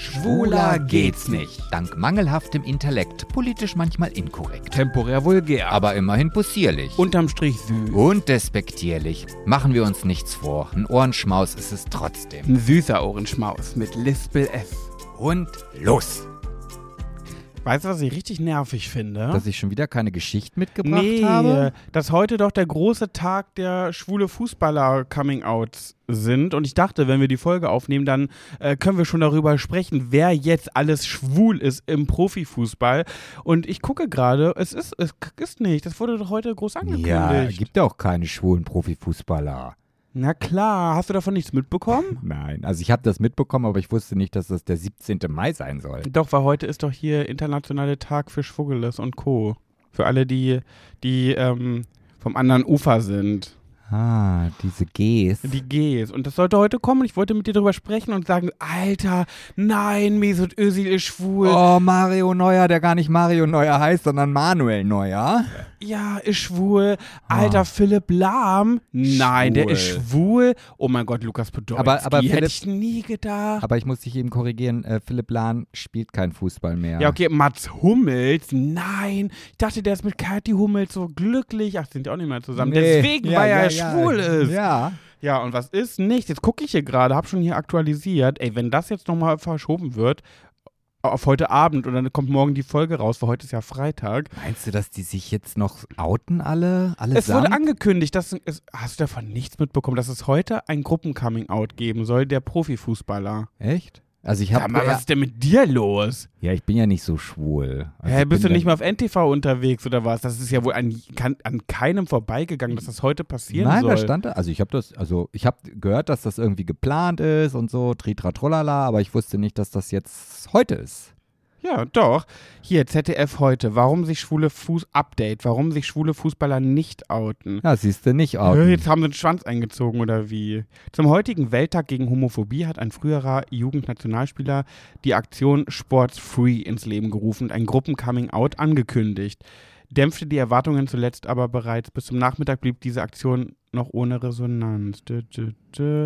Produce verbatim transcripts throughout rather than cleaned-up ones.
Schwuler geht's nicht. Dank mangelhaftem Intellekt, politisch manchmal inkorrekt. Temporär vulgär. Aber immerhin possierlich. Unterm Strich süß. Und despektierlich. Machen wir uns nichts vor, ein Ohrenschmaus ist es trotzdem. Ein süßer Ohrenschmaus mit Lispel F. Und los! Weißt du, was ich richtig nervig finde? Dass ich schon wieder keine Geschichte mitgebracht nee, habe? dass heute doch der große Tag der schwule Fußballer-Coming-Outs sind. Und ich dachte, wenn wir die Folge aufnehmen, dann äh, können wir schon darüber sprechen, wer jetzt alles schwul ist im Profifußball. Und ich gucke gerade, es ist, es ist nicht. Das wurde doch heute groß angekündigt. Ja, gibt ja auch keine schwulen Profifußballer. Na klar, hast du davon nichts mitbekommen? Nein, also ich habe das mitbekommen, aber ich wusste nicht, dass das der siebzehnte Mai sein soll. Doch, weil heute ist doch hier internationale Tag für Schwugeles und Co. Für alle, die, die ähm, vom anderen Ufer sind. Ah, diese Gs. Die Gs. Und das sollte heute kommen. Ich wollte mit dir darüber sprechen und sagen, Alter, nein, Mesut Özil ist schwul. Oh, Mario Neuer, der gar nicht Mario Neuer heißt, sondern Manuel Neuer. Ja, ist schwul. Alter, oh. Philipp Lahm. Nein, Schwul. der ist schwul. Oh mein Gott, Lukas Podolski. Aber, aber hätte Philipp, ich nie gedacht. Aber ich muss dich eben korrigieren, äh, Philipp Lahm spielt kein Fußball mehr. Ja, okay, Mats Hummels. Nein, ich dachte, der ist mit Kathi Hummels so glücklich. Ach, sind die auch nicht mehr zusammen. Nee. Deswegen, ja, weil ja, er ja. schwul ist. Ja. Ja, und was ist? Nichts. Jetzt gucke ich hier gerade, habe schon hier aktualisiert. Ey, wenn das jetzt nochmal verschoben wird auf heute Abend und dann kommt morgen die Folge raus, weil heute ist ja Freitag. Meinst du, dass die sich jetzt noch outen alle? Allesamt? Es wurde angekündigt, dass es, hast du davon nichts mitbekommen, dass es heute ein Gruppen-Coming-out geben soll, der Profifußballer. Echt? Also ich habe mal, was ist denn mit dir los? Ja, ich bin ja nicht so schwul. Also Hä, bist du bin nicht mal auf N T V unterwegs oder was? Das ist ja wohl an, kann, an keinem vorbeigegangen, dass das heute passieren Nein, soll. da stand da. Also ich habe das, also ich habe gehört, dass das irgendwie geplant ist und so, tritra trollala, aber ich wusste nicht, dass das jetzt heute ist. Ja, doch. Hier, Z D F heute. Warum sich schwule Fuß... Update. Warum sich schwule Fußballer nicht outen. Ja, siehst du, nicht Hä, outen. Jetzt haben sie den Schwanz eingezogen, oder wie? Zum heutigen Welttag gegen Homophobie hat ein früherer Jugendnationalspieler die Aktion Sports Free ins Leben gerufen und ein Gruppen-Coming-out angekündigt. Dämpfte die Erwartungen zuletzt aber bereits. Bis zum Nachmittag blieb diese Aktion noch ohne Resonanz. Dö, dö, dö.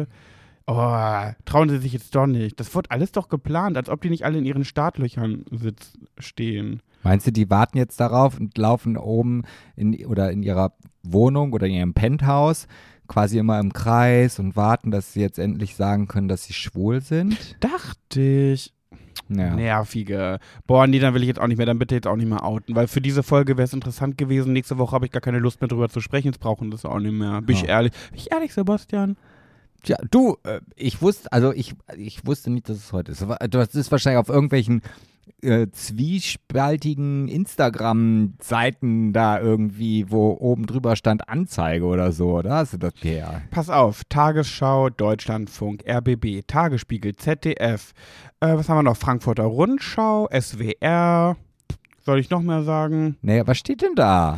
Oh, trauen sie sich jetzt doch nicht. Das wird alles doch geplant, als ob die nicht alle in ihren Startlöchern sitz stehen. Meinst du, die warten jetzt darauf und laufen oben in, oder in ihrer Wohnung oder in ihrem Penthouse quasi immer im Kreis und warten, dass sie jetzt endlich sagen können, dass sie schwul sind? Dachte ich. Ja. Nervige. Boah, nee, dann will ich jetzt auch nicht mehr, dann bitte jetzt auch nicht mehr outen, weil für diese Folge wäre es interessant gewesen. Nächste Woche habe ich gar keine Lust mehr drüber zu sprechen, jetzt brauchen das auch nicht mehr. Bin ich Ja. ehrlich? Bin ich ehrlich, Sebastian? Tja, du, äh, ich wusste, also ich, ich wusste nicht, dass es heute ist. Das ist wahrscheinlich auf irgendwelchen äh, zwiespaltigen Instagram-Seiten da irgendwie, wo oben drüber stand Anzeige oder so, oder? Hast du das her? Pass auf, Tagesschau, Deutschlandfunk, R B B, Tagesspiegel, Z D F, äh, was haben wir noch? Frankfurter Rundschau, S W R, soll ich noch mehr sagen? Naja, was steht denn da?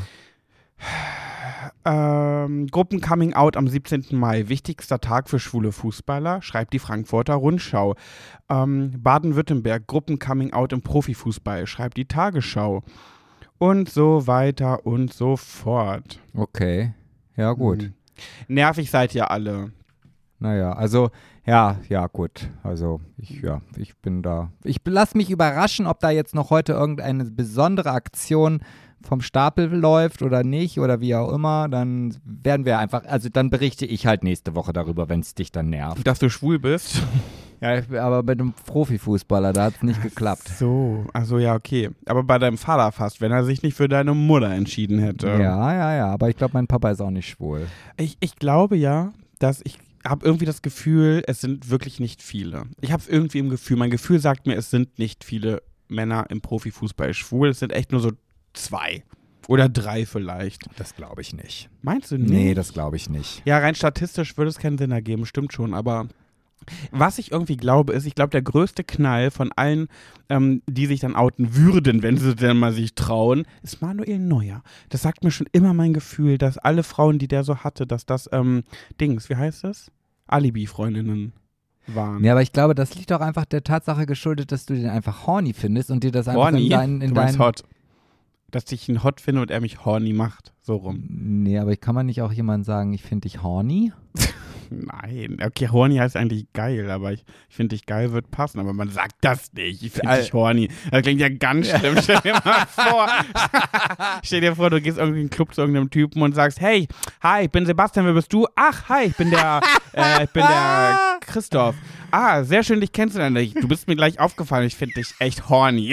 Ähm, Gruppen-Coming-out am siebzehnten Mai. Wichtigster Tag für schwule Fußballer, schreibt die Frankfurter Rundschau. Ähm, Baden-Württemberg, Gruppen-Coming-out im Profifußball, schreibt die Tagesschau. Und so weiter und so fort. Okay, ja gut. Hm. Nervig seid ihr alle. Naja, also, ja, ja, gut. Also, ich, ja, ich bin da. Ich lasse mich überraschen, ob da jetzt noch heute irgendeine besondere Aktion vom Stapel läuft oder nicht oder wie auch immer. Dann werden wir einfach, also dann berichte ich halt nächste Woche darüber, wenn es dich dann nervt. Dass du schwul bist? Ja, aber bei einem Profifußballer, da hat es nicht geklappt. So, also ja, okay. Aber bei deinem Vater fast, wenn er sich nicht für deine Mutter entschieden hätte. Ja, ja, ja, aber ich glaube, mein Papa ist auch nicht schwul. Ich, ich glaube ja, dass ich habe irgendwie das Gefühl, es sind wirklich nicht viele. Ich habe es irgendwie im Gefühl, mein Gefühl sagt mir, es sind nicht viele Männer im Profifußball schwul. Es sind echt nur so zwei oder drei vielleicht. Das glaube ich nicht. Meinst du nicht? Nee, das glaube ich nicht. Ja, rein statistisch würde es keinen Sinn ergeben, stimmt schon, aber was ich irgendwie glaube, ist, ich glaube, der größte Knall von allen, ähm, die sich dann outen würden, wenn sie denn mal sich trauen, ist Manuel Neuer. Das sagt mir schon immer mein Gefühl, dass alle Frauen, die der so hatte, dass das, ähm, Dings, wie heißt das? Alibi-Freundinnen waren. Ja, aber ich glaube, das liegt doch einfach der Tatsache geschuldet, dass du den einfach horny findest und dir das einfach horny? in deinen... In du meinst dein hot. Dass ich ihn hot finde und er mich horny macht. So rum. Nee, aber kann man nicht auch jemand sagen, ich finde dich horny? Nein, okay, horny heißt eigentlich geil, aber ich, ich finde, dich geil wird passen, aber man sagt das nicht. Ich finde dich horny. Das klingt ja ganz schlimm. Stell dir mal vor, stell dir vor, du gehst irgendwie in einen Club zu irgendeinem Typen und sagst, hey, hi, ich bin Sebastian, wer bist du? Ach, hi, ich bin der, äh, ich bin der Christoph. Ah, sehr schön, dich kennenzulernen. Du bist mir gleich aufgefallen, ich finde dich echt horny.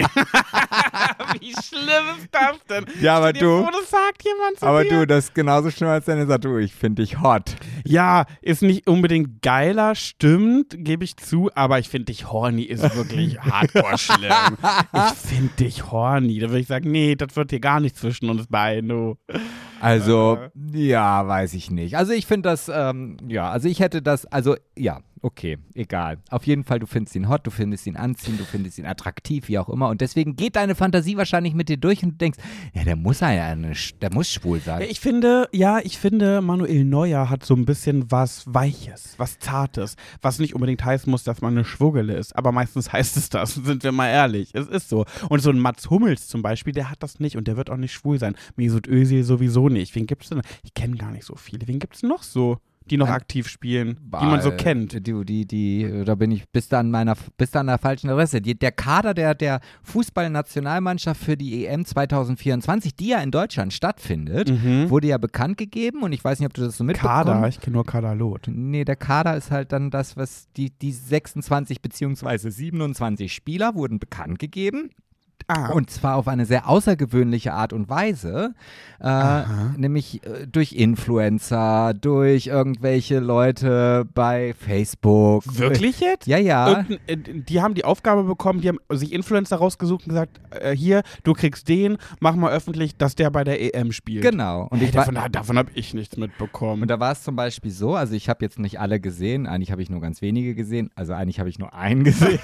Wie schlimm ist das denn? Ja, aber Stell dir du, vor, das sagt jemand zu aber dir. du, das ist genauso schlimm, als wenn er sagt, du, ich finde dich hot. Ja, ist nicht unbedingt geiler, stimmt, gebe ich zu, aber ich finde dich horny ist wirklich hardcore schlimm. Ich finde dich horny. Da würde ich sagen, nee, das wird hier gar nicht zwischen uns beiden, du. Also, äh. ja, weiß ich nicht. Also ich finde das, ähm, ja, also ich hätte das, also ja, okay, egal. Auf jeden Fall, du findest ihn hot, du findest ihn anziehend, du findest ihn attraktiv, wie auch immer. Und deswegen geht deine Fantasie wahrscheinlich mit dir durch und du denkst, ja, der muss eine, der muss schwul sein. Ich finde, ja, ich finde, Manuel Neuer hat so ein bisschen was Weiches, was Zartes, was nicht unbedingt heißen muss, dass man eine Schwuggele ist. Aber meistens heißt es das, sind wir mal ehrlich. Es ist so. Und so ein Mats Hummels zum Beispiel, der hat das nicht und der wird auch nicht schwul sein. Mesut Özil sowieso nicht. Wen gibt's denn? Ich kenne gar nicht so viele. Wen gibt's noch so, die noch Ein, aktiv spielen, bah, die man so kennt? Die, die, die, da bin ich bis da an meiner, bis da an der falschen Adresse. Die, der Kader der, der Fußballnationalmannschaft für die E M zwanzig vierundzwanzig, die ja in Deutschland stattfindet, mhm. wurde ja bekannt gegeben und ich weiß nicht, ob du das so mitbekommen hast. Kader, ich kenne nur Kaderlot. Nee, der Kader ist halt dann das, was die, die sechsundzwanzig beziehungsweise siebenundzwanzig Spieler wurden bekannt gegeben. Ah. Und zwar auf eine sehr außergewöhnliche Art und Weise, äh, nämlich äh, durch Influencer, durch irgendwelche Leute bei Facebook. Wirklich jetzt? Ja, ja. Und, äh, die haben die Aufgabe bekommen, die haben sich Influencer rausgesucht und gesagt, äh, hier, du kriegst den, mach mal öffentlich, dass der bei der E M spielt. Genau. Und hey, ich davon davon habe ich nichts mitbekommen. Und da war es zum Beispiel so, also ich habe jetzt nicht alle gesehen, eigentlich habe ich nur ganz wenige gesehen, also eigentlich habe ich nur einen gesehen.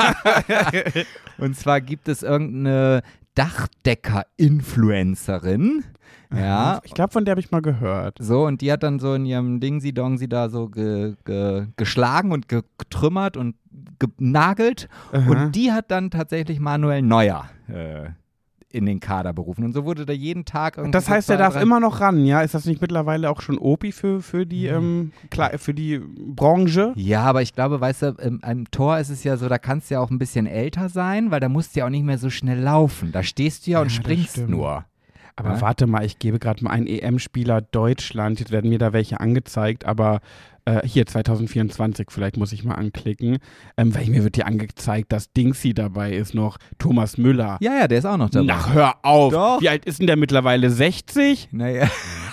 Und zwar gibt es irgendeine Dachdecker-Influencerin. Ja. Ich glaube, von der habe ich mal gehört. So, und die hat dann so in ihrem Dingsi-Dongsi da so ge, ge, geschlagen und getrümmert und genagelt. Aha. Und die hat dann tatsächlich Manuel Neuer äh, in den Kader berufen. Und so wurde da jeden Tag irgendwie. Das heißt, so er zwei, darf drei immer noch ran, ja? Ist das nicht mittlerweile auch schon O P I für, für, die, ähm, klar, für die Branche? Ja, aber ich glaube, weißt du, im, im Tor ist es ja so, da kannst du ja auch ein bisschen älter sein, weil da musst du ja auch nicht mehr so schnell laufen. Da stehst du ja, ja und springst nur. Aber ja? Warte mal, ich gebe gerade mal einen E M-Spieler Deutschland, jetzt werden mir da welche angezeigt, aber äh, hier zwanzig vierundzwanzig, vielleicht muss ich mal anklicken, ähm, weil mir wird hier angezeigt, dass Dingsy dabei ist noch, Thomas Müller. Ja, ja, der ist auch noch dabei. Ach, hör auf. Doch. Wie alt ist denn der mittlerweile? sechzig? Naja.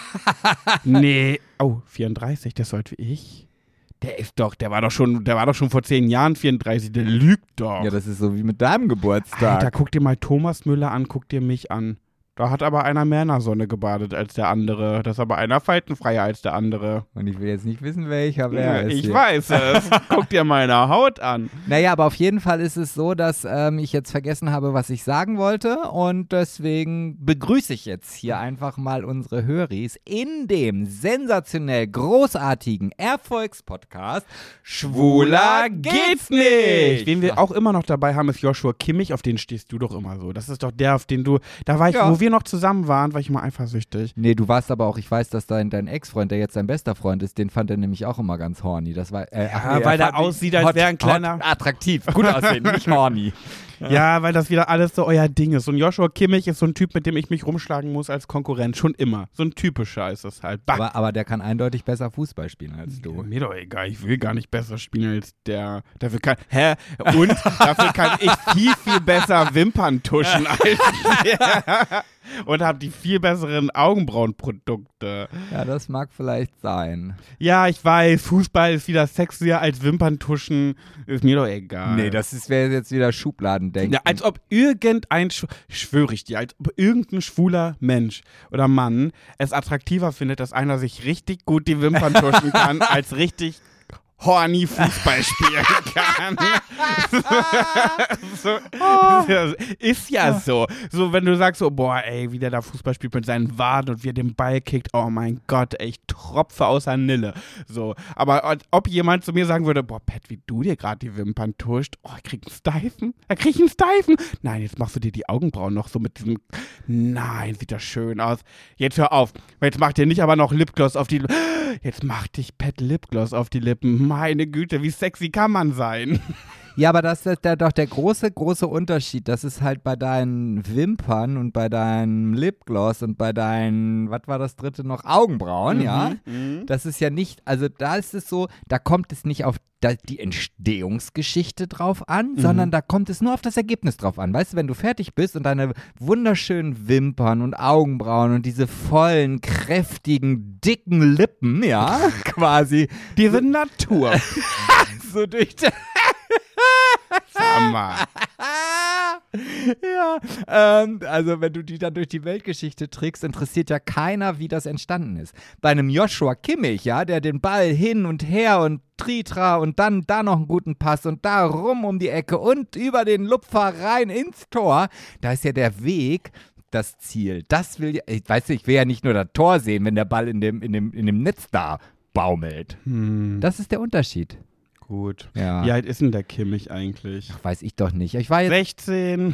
Nee, oh, vierunddreißig, der ist so alt wie ich. Der ist doch, der war doch schon, der war doch schon vor zehn Jahren vierunddreißig, der lügt doch. Ja, das ist so wie mit deinem Geburtstag. Alter, guck dir mal Thomas Müller an, guck dir mich an. Da hat aber einer mehr in der Sonne gebadet als der andere. Das ist aber einer faltenfreier als der andere. Und ich will jetzt nicht wissen, welcher wer ist. Ich hier. weiß es. Guck dir meine Haut an. Naja, aber auf jeden Fall ist es so, dass ähm, ich jetzt vergessen habe, was ich sagen wollte. Und deswegen begrüße ich jetzt hier einfach mal unsere Höris in dem sensationell großartigen Erfolgspodcast Schwuler geht's nicht. Wen wir auch immer noch dabei haben, ist Joshua Kimmich. Auf den stehst du doch immer so. Das ist doch der, auf den du, da war ich, ja. wo wir noch zusammen waren, war ich immer eifersüchtig. Nee, du warst aber auch, ich weiß, dass dein, dein Ex-Freund, der jetzt dein bester Freund ist, den fand er nämlich auch immer ganz horny. Das war, äh, ja, nee, weil der aussieht, als wäre ein kleiner... Hot, attraktiv, gut aussehen, nicht horny. Ja. ja, weil das wieder alles so euer Ding ist. Und Joshua Kimmich ist so ein Typ, mit dem ich mich rumschlagen muss als Konkurrent, schon immer. So ein typischer ist es halt. Aber, aber der kann eindeutig besser Fußball spielen als du. Ja, mir doch egal, ich will gar nicht besser spielen als der. Dafür kann, hä? Und dafür kann ich viel, viel besser Wimpern tuschen als der. Und habe die viel besseren Augenbrauenprodukte. Ja, das mag vielleicht sein. Ja, ich weiß, Fußball ist wieder sexier als Wimperntuschen. Ist mir doch egal. Nee, das wäre jetzt wieder Schubladendenken. Ja, als ob irgendein, schwöre ich dir, als ob irgendein schwuler Mensch oder Mann es attraktiver findet, dass einer sich richtig gut die Wimpern tuschen kann, als richtig horny Fußball spielen kann. so, oh. Ist ja so. So, wenn du sagst so, boah, ey, wie der da Fußball spielt mit seinen Waden und wie er den Ball kickt, oh mein Gott, ey, ich tropfe außer Nille. So, aber ob jemand zu mir sagen würde, boah, Pat, wie du dir gerade die Wimpern tuscht, oh, ich krieg einen Steifen, da krieg ich einen Steifen. Nein, jetzt machst du dir die Augenbrauen noch so mit diesem, Nein, sieht das schön aus. Jetzt hör auf. Jetzt macht ihr nicht aber noch Lipgloss auf die Lippen. Jetzt macht dich Pat Lipgloss auf die Lippen. Meine Güte, wie sexy kann man sein? Ja, aber das ist da doch der große, große Unterschied. Das ist halt bei deinen Wimpern und bei deinem Lipgloss und bei deinen, was war das dritte noch, Augenbrauen, Mhm, ja. mhm. Das ist ja nicht, also da ist es so, da kommt es nicht auf da, die Entstehungsgeschichte drauf an, Mhm. sondern da kommt es nur auf das Ergebnis drauf an. Weißt du, wenn du fertig bist und deine wunderschönen Wimpern und Augenbrauen und diese vollen, kräftigen, dicken Lippen, ja, quasi Diese Natur. so durch die Sag mal. ja, ähm, also wenn du die dann durch die Weltgeschichte trägst, interessiert ja keiner, wie das entstanden ist. Bei einem Joshua Kimmich, ja, der den Ball hin und her und Tritra und dann da noch einen guten Pass und da rum um die Ecke und über den Lupfer rein ins Tor, da ist ja der Weg das Ziel. Das will ja, ich weiß nicht, ich will ja nicht nur das Tor sehen, wenn der Ball in dem, in dem, in dem Netz da baumelt. Hm, Das ist der Unterschied. gut. Ja. Wie alt ist denn der Kimmich eigentlich? Weiß ich doch nicht. Ich war jetzt sechzehn.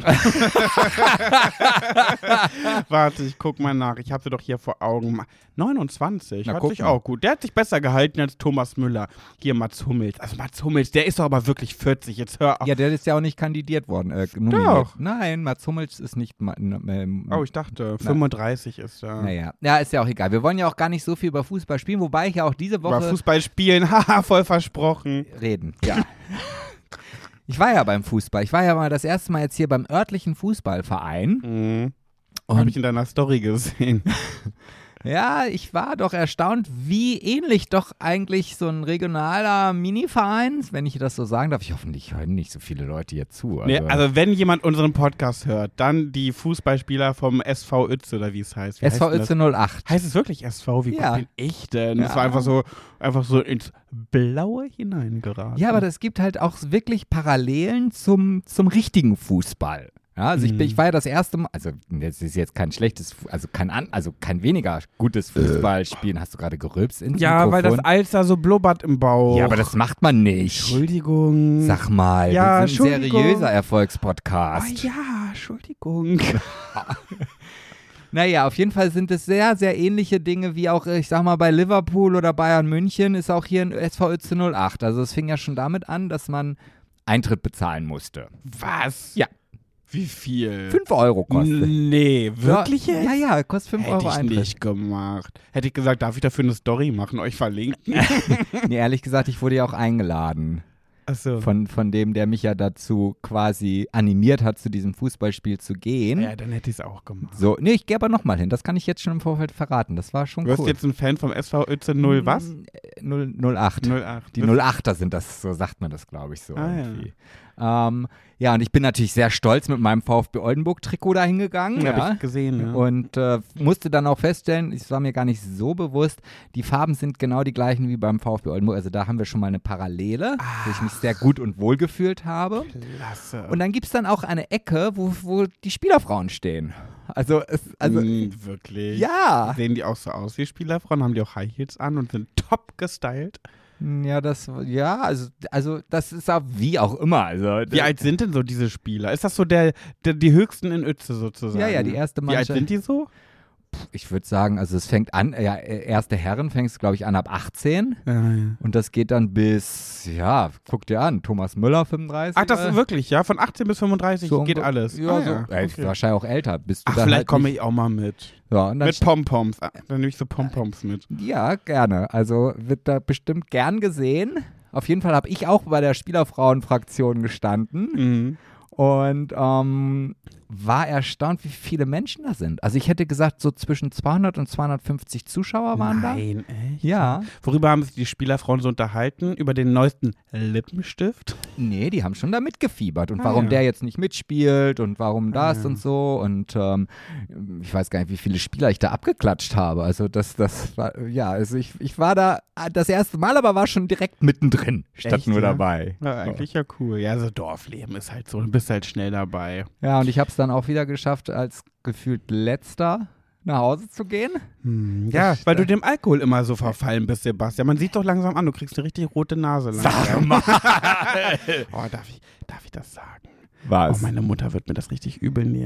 Warte, ich guck mal nach. Ich habe sie doch hier vor Augen. neunundzwanzig. Na, Hört guck sich mal. auch gut. Der hat sich besser gehalten als Thomas Müller. Hier Mats Hummels. Also Mats Hummels, der ist doch aber wirklich vierzig. Jetzt hör auf. Ja, der ist ja auch nicht kandidiert worden. Äh, nominiert. Doch. Nein, Mats Hummels ist nicht. ma- Ähm, Oh, ich dachte, fünfunddreißig ist er. Naja, ja, ist ja auch egal. Wir wollen ja auch gar nicht so viel über Fußball spielen, wobei ich ja auch diese Über Woche Fußball spielen, haha, voll versprochen. reden. Ja. Ich war ja beim Fußball. Ich war ja mal das erste Mal jetzt hier beim örtlichen Fußballverein. Mhm. Und Habe ich in deiner Story gesehen. ja, ich war doch erstaunt, wie ähnlich doch eigentlich so ein regionaler Mini-Verein, wenn ich das so sagen darf. Ich hoffentlich hören nicht so viele Leute hier zu. Also, Nee, also wenn jemand unseren Podcast hört, dann die Fußballspieler vom S V Uetze oder wie es heißt. Wie S V heißt denn Uetze null acht. das? Heißt es wirklich S V? Wie Ja. gut bin ich denn? Das Ja. war einfach so, einfach so ins Blaue hineingeraten. Ja, aber es gibt halt auch wirklich Parallelen zum, zum richtigen Fußball. Ja, also ich, bin, ich war ja das erste Mal, also das ist jetzt kein schlechtes, Fu- also kein, an, also kein weniger gutes Fußballspielen. Hast du gerade gerülpst ins Ja, Mikrofon? weil das Alster so blubbert im Bauch. Ja, aber das macht man nicht. Entschuldigung. Sag mal, Ja, wir sind ein Entschuldigung. seriöser Ah, Erfolgspodcast. ja, Entschuldigung. Naja, auf jeden Fall sind es sehr, sehr ähnliche Dinge wie auch, ich sag mal, bei Liverpool oder Bayern München ist auch hier ein S V Uetze null acht. Also es fing ja schon damit an, dass man Eintritt bezahlen musste. Was? Ja. Wie viel? fünf Euro kostet. Nee, wirklich Ja, jetzt? ja, kostet fünf Hätte Euro ich Eintritt. nicht gemacht. Hätte ich gesagt, darf ich dafür eine Story machen, euch verlinken? Nee, ehrlich gesagt, ich wurde ja auch eingeladen Achso. von, von dem, der mich ja dazu quasi animiert hat, zu diesem Fußballspiel zu gehen. Ja, dann hätte ich es auch gemacht. So, nee, ich gehe aber nochmal hin. Das kann ich jetzt schon im Vorfeld verraten. Das war schon Du wirst cool. jetzt ein Fan vom S V Uetze null was? null, null acht. null acht. Die null achter sind das, so sagt man das, glaube ich, so Ah, ja. irgendwie. Ähm, ja, und ich bin natürlich sehr stolz mit meinem VfB Oldenburg-Trikot da hingegangen. Ja, Ja, hab ich gesehen, ja. Und äh, musste dann auch feststellen, es war mir gar nicht so bewusst, die Farben sind genau die gleichen wie beim VfB Oldenburg. Also da haben wir schon mal eine Parallele, wo ich mich sehr gut und wohl gefühlt habe. Klasse. Und dann gibt es dann auch eine Ecke, wo, wo die Spielerfrauen stehen. Also, es, also Mm, wirklich? ja. Sehen die auch so aus wie Spielerfrauen? Haben die auch High Heels an und sind top gestylt? Ja, das, ja, also, also das ist auch wie auch immer. Also, Wie alt sind denn so diese Spieler? Ist das so der, der die höchsten in Uetze sozusagen? Ja, ja, die erste Wie alt Mannschaft. sind die so? Ich würde sagen, also es fängt an, ja, erste Herren fängst, glaube ich, an ab achtzehn. Ja, ja. Und das geht dann bis, ja, guck dir an, Thomas Müller, fünfunddreißig. Ach, das ist wirklich, ja? Von achtzehn bis fünfunddreißig So geht unge- alles? Ja, Ah, so. ja. Ey, Okay. wahrscheinlich auch älter. Bist du Ach, dann vielleicht halt komme nicht- ich auch mal mit. Ja, und dann Mit Pompoms. Ah, Dann nehme ich so Pompoms mit. ja, gerne. Also wird da bestimmt gern gesehen. Auf jeden Fall habe ich auch bei der Spielerfrauenfraktion gestanden. Mhm. Und ähm, war erstaunt, wie viele Menschen da sind. Also ich hätte gesagt, so zwischen zweihundert und zweihundertfünfzig Zuschauer waren Nein, echt? da. Ja. Worüber haben sich die Spielerfrauen so unterhalten? Über den neuesten Lippenstift? Nee, die haben schon da mitgefiebert. Und Ah, warum ja. der jetzt nicht mitspielt und warum das ja. und so. Und ähm, ich weiß gar nicht, wie viele Spieler ich da abgeklatscht habe. Also das, das war, ja, also ich, ich war da das erste Mal, aber war schon direkt mittendrin, statt Echt, nur ja? dabei. Ja, eigentlich ja cool. Ja, so Dorfleben ist halt so. Du bist halt schnell dabei. Ja, und ich habe es dann auch wieder geschafft, als gefühlt Letzter nach Hause zu gehen. Hm, ja, weil du dem Alkohol immer so verfallen bist, Sebastian. Man sieht doch langsam an, du kriegst eine richtig rote Nase. Langsam. mal. Oh, darf ich, darf ich das sagen? Was? Oh, meine Mutter wird mir das richtig übel nehmen. Ich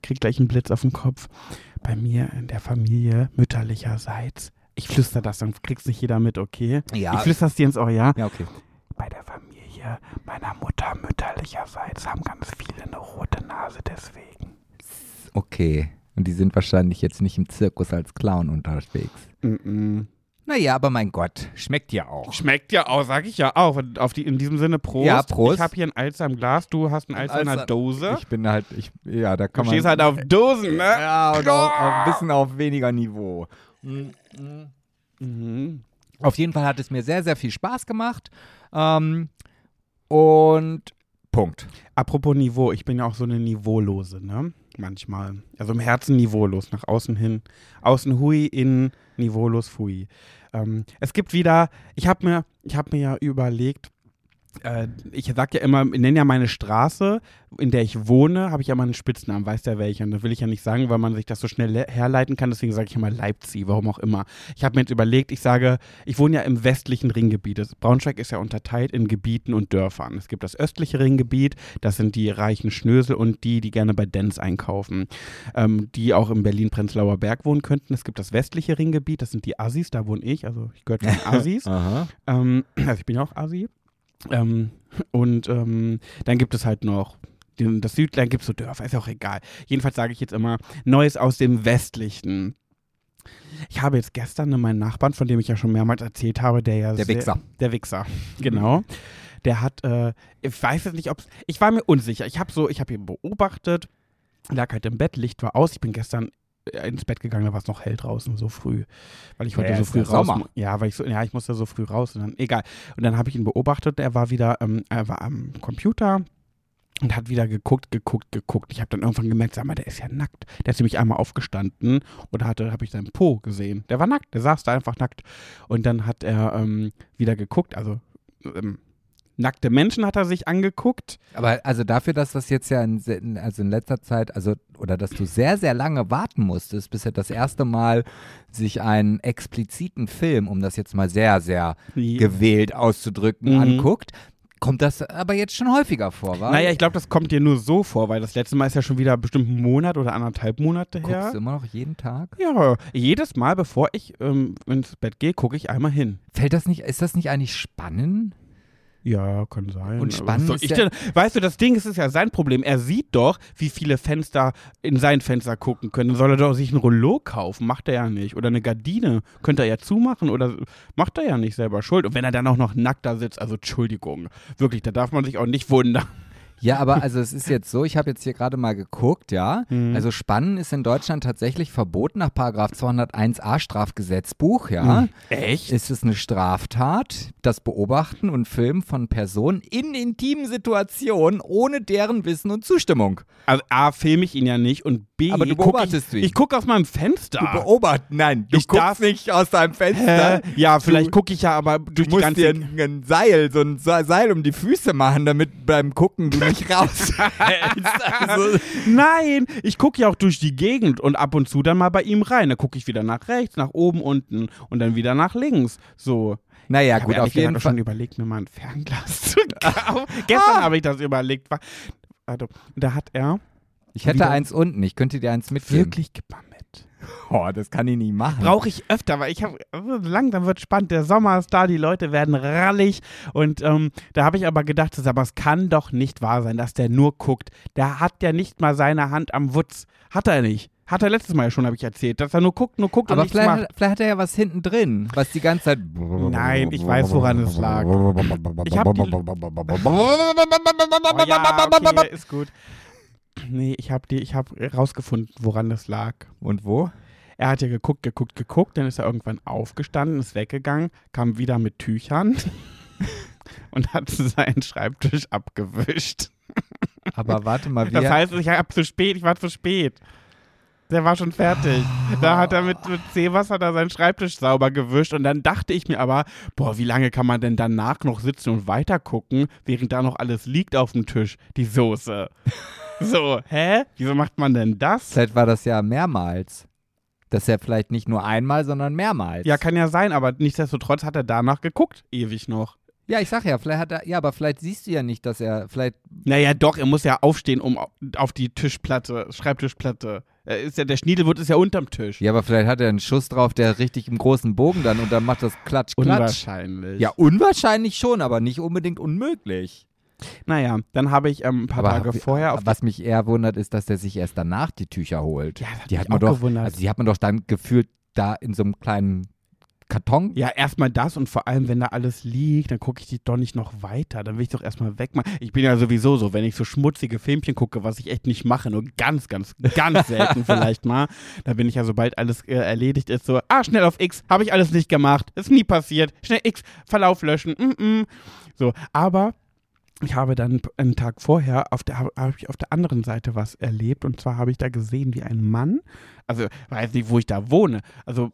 krieg gleich einen Blitz auf den Kopf. Bei mir in der Familie mütterlicherseits, ich flüster das, dann kriegt's nicht jeder mit, okay? Ja. Ich flüster es dir ins Ohr, ja? Ja, okay. Bei der Familie meiner Mutter mütterlicherseits haben ganz viele eine rote Nase deswegen. Okay. Und die sind wahrscheinlich jetzt nicht im Zirkus als Clown unterwegs. Mm-mm. Naja, aber mein Gott, schmeckt ja auch. Schmeckt ja auch, sag ich ja auch. Und auf die, in diesem Sinne Prost. Ja, Prost. Ich habe hier ein Alster im Glas, du hast ein Alster in einer Dose. Ich bin halt, ich, ja, da Du kann man. stehst halt auf Dosen, ne? Ja, und auch, auch ein bisschen auf weniger Niveau. Mhm. Auf jeden Fall hat es mir sehr, sehr viel Spaß gemacht. Ähm, und Punkt. Apropos Niveau, ich bin ja auch so eine Niveaulose, ne? Manchmal. Also im Herzen niveaulos, nach außen hin. Außen hui, innen niveaulos fui. Ähm, es gibt wieder, ich habe mir, ich habe mir ja überlegt, äh, ich sag ja immer, ich nenne ja meine Straße, in der ich wohne, habe ich ja mal einen Spitznamen, weiß der welcher. Und das will ich ja nicht sagen, weil man sich das so schnell le- herleiten kann, deswegen sage ich immer Leipzig, warum auch immer. Ich habe mir jetzt überlegt, ich sage, ich wohne ja im westlichen Ringgebiet. Das Braunschweig ist ja unterteilt in Gebieten und Dörfern. Es gibt das östliche Ringgebiet, das sind die reichen Schnösel und die, die gerne bei Dents einkaufen, ähm, die auch in Berlin-Prenzlauer Berg wohnen könnten. Es gibt das westliche Ringgebiet, das sind die Assis, da wohne ich, also ich gehöre zu den Assis. Aha. ähm, also ich bin ja auch Assi. Ähm, und ähm, dann gibt es halt noch den, das Südland, gibt es so Dörfer, ist ja auch egal. Jedenfalls sage ich jetzt immer Neues aus dem Westlichen. Ich habe jetzt gestern ne, meinen Nachbarn, von dem ich ja schon mehrmals erzählt habe, der ja Der sehr, Wichser. Der Wichser, genau. Der hat, äh, ich weiß jetzt nicht, ob ich war mir unsicher. Ich habe so, ich habe ihn beobachtet, lag halt im Bett, Licht war aus. Ich bin gestern ins Bett gegangen, da war es noch hell draußen, so früh, weil ich heute Ja, so ist früh ja raus Sommer. mu- ja, weil ich so, ja, ich musste so früh raus und dann, egal. Und dann habe ich ihn beobachtet, er war wieder, ähm, er war am Computer und hat wieder geguckt, geguckt, geguckt. Ich habe dann irgendwann gemerkt, sag mal, der ist ja nackt. Der ist nämlich einmal aufgestanden und hatte, habe ich seinen Po gesehen. Der war nackt, der saß da einfach nackt. Und dann hat er ähm, wieder geguckt, also ähm, nackte Menschen hat er sich angeguckt. Aber also dafür, dass das jetzt ja in, se- also in letzter Zeit, also oder dass du sehr, sehr lange warten musstest, bis er das erste Mal sich einen expliziten Film, um das jetzt mal sehr, sehr gewählt auszudrücken, Mhm. anguckt, kommt das aber jetzt schon häufiger vor, wa? Naja, ich glaube, das kommt dir nur so vor, weil das letzte Mal ist ja schon wieder bestimmt einen Monat oder anderthalb Monate her. Guckst du immer noch jeden Tag? Ja, jedes Mal, bevor ich ähm, ins Bett gehe, gucke ich einmal hin. Fällt das nicht, ist das nicht eigentlich spannend? Ja, kann sein. Und Aber spannend was soll ist ich ja- denn, weißt du, das Ding ist, ist ja sein Problem. Er sieht doch, wie viele Fenster in sein Fenster gucken können. Dann soll er doch sich ein Rollo kaufen. Macht er ja nicht. Oder eine Gardine. Könnte er ja zumachen oder macht er ja nicht selber schuld. Und wenn er dann auch noch nackt da sitzt, also Entschuldigung. Wirklich, da darf man sich auch nicht wundern. Ja, aber also es ist jetzt so, ich habe jetzt hier gerade mal geguckt, ja. Mhm. Also Spannen ist in Deutschland tatsächlich verboten nach Paragraph zweihunderteins a Strafgesetzbuch, ja. Mhm. Echt? Ist es eine Straftat, das Beobachten und Filmen von Personen in intimen Situationen ohne deren Wissen und Zustimmung. Also A, filme ich ihn ja nicht und B, Aber du guck beobachtest ich, ihn. ich gucke aus meinem Fenster. Du beobachtest, nein, du Ich guckst darf- nicht aus deinem Fenster. Hä? Ja, vielleicht Du- gucke ich ja aber durch Du die musst ganze... dir ein, ein Seil, so ein Se- Seil um die Füße machen, damit beim Gucken du nicht raus. also, Nein, ich gucke ja auch durch die Gegend und ab und zu dann mal bei ihm rein. Da gucke ich wieder nach rechts, nach oben, unten und dann wieder nach links. So. naja, Ich habe gut, auf ehrlich gesagt jeden auch Fall. schon überlegt, mir mal ein Fernglas zu kaufen. Gestern habe ich das überlegt. Wa- Warte, da hat er Ich hätte wieder- eins unten, ich könnte dir eins mitgeben. wirklich, gib mal mit. Oh, das kann ich nie machen. Brauche ich öfter, weil ich habe, langsam wird spannend, der Sommer ist da, die Leute werden rallig und ähm, da habe ich aber gedacht, aber es kann doch nicht wahr sein, dass der nur guckt. Der hat ja nicht mal seine Hand am Wutz. Hat er nicht. Hat er letztes Mal ja schon, habe ich erzählt, dass er nur guckt, nur guckt und aber nichts vielleicht, macht. hat- vielleicht hat er ja was hinten drin, was die ganze Zeit. Nein, ich weiß, woran es lag. Ich hab die- Oh ja, okay, ist gut. Nee, ich habe ich hab rausgefunden, woran das lag. Und wo? Er hat ja geguckt, geguckt, geguckt, dann ist er irgendwann aufgestanden, ist weggegangen, kam wieder mit Tüchern und hat seinen Schreibtisch abgewischt. Aber warte mal, wie. Das heißt, ich hab zu spät, ich war zu spät. Der war schon fertig. Da hat er mit, mit Seewas hat er seinen Schreibtisch sauber gewischt und dann dachte ich mir aber, boah, wie lange kann man denn danach noch sitzen und weiter gucken, während da noch alles liegt auf dem Tisch, die Soße. So, hä? Wieso macht man denn das? Vielleicht war das ja mehrmals. Das ist ja vielleicht nicht nur einmal, sondern mehrmals. Ja, kann ja sein, aber nichtsdestotrotz hat er danach geguckt, ewig noch. Ja, ich sag ja, vielleicht hat er, ja, aber vielleicht siehst du ja nicht, dass er, vielleicht. Naja, doch, er muss ja aufstehen, um auf die Tischplatte, Schreibtischplatte. Er ist ja, der Schniedelwurz ist ja unterm Tisch. Ja, aber vielleicht hat er einen Schuss drauf, der richtig im großen Bogen dann und dann macht das Klatsch, Klatsch. Unwahrscheinlich. Ja, unwahrscheinlich schon, aber nicht unbedingt unmöglich. Naja, dann habe ich ähm, ein paar aber Tage hab, vorher auf was mich eher wundert, ist, dass er sich erst danach die Tücher holt. Ja, das hat die mich hat man auch doch, gewundert. also die hat man doch dann gefühlt da in so einem kleinen Karton. Ja, erstmal das und vor allem, wenn da alles liegt, dann gucke ich die doch nicht noch weiter. Dann will ich doch erstmal wegmachen. Ich bin ja sowieso so, wenn ich so schmutzige Filmchen gucke, was ich echt nicht mache, nur ganz, ganz, ganz selten vielleicht mal, dann bin ich ja, sobald alles äh, erledigt ist, so, ah, schnell auf X, habe ich alles nicht gemacht, ist nie passiert, schnell X, Verlauf löschen, mm -mm. So, aber ich habe dann einen Tag vorher auf der, habe ich auf der anderen Seite was erlebt und zwar habe ich da gesehen, wie ein Mann, also weiß nicht, wo ich da wohne, also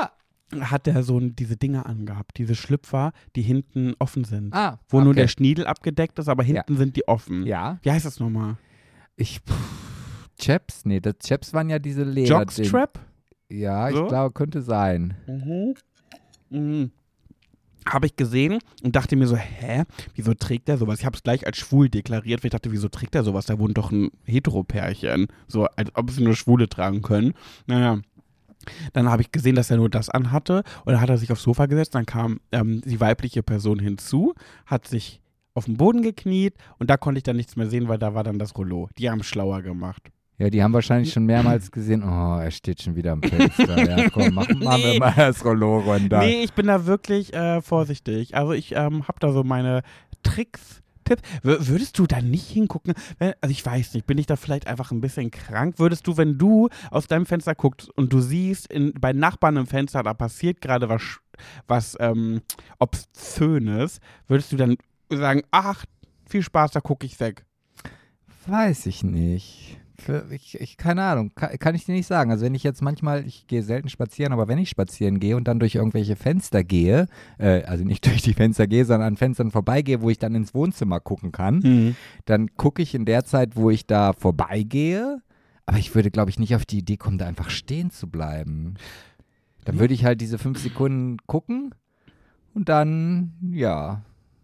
hat er so diese Dinger angehabt, diese Schlüpfer, die hinten offen sind. Ah, wo okay. nur der Schniedel abgedeckt ist, aber hinten Ja. sind die offen. Ja. Wie heißt das nochmal? Ich, pff, Chaps? Nee, das Chaps waren ja diese Leder. Jockstrap? Ja, So? ich glaube, könnte sein. Mhm. Mhm. Habe ich gesehen und dachte mir so, hä, wieso trägt der sowas? Ich habe es gleich als schwul deklariert, weil ich dachte, wieso trägt der sowas? Da wohnt doch ein Hetero-Pärchen. So, als ob es nur Schwule tragen können. Naja. Dann habe ich gesehen, dass er nur das anhatte und dann hat er sich aufs Sofa gesetzt, dann kam ähm, die weibliche Person hinzu, hat sich auf den Boden gekniet und da konnte ich dann nichts mehr sehen, weil da war dann das Rollo. Die haben schlauer gemacht. Ja, die haben wahrscheinlich schon mehrmals gesehen, oh, er steht schon wieder am Fenster. Ja, komm, mach, machen Nee. wir mal das Rollo runter. Nee, ich bin da wirklich äh, vorsichtig. Also ich ähm, habe da so meine Tricks. Tipp. W- würdest du da nicht hingucken? Wenn, also ich weiß nicht, bin ich da vielleicht einfach ein bisschen krank? Würdest du, wenn du aus deinem Fenster guckst und du siehst in, bei Nachbarn im Fenster, da passiert gerade was, was ähm, Obszönes, würdest du dann sagen, ach, viel Spaß, da gucke ich weg? Weiß ich nicht. Für, ich, ich, keine Ahnung, kann, kann ich dir nicht sagen. Also wenn ich jetzt manchmal, ich gehe selten spazieren, aber wenn ich spazieren gehe und dann durch irgendwelche Fenster gehe, äh, also nicht durch die Fenster gehe, sondern an Fenstern vorbeigehe, wo ich dann ins Wohnzimmer gucken kann, Mhm. dann gucke ich in der Zeit, wo ich da vorbeigehe, aber ich würde, glaube ich, nicht auf die Idee kommen, da einfach stehen zu bleiben. Dann würde ich halt diese fünf Sekunden gucken und dann, ja,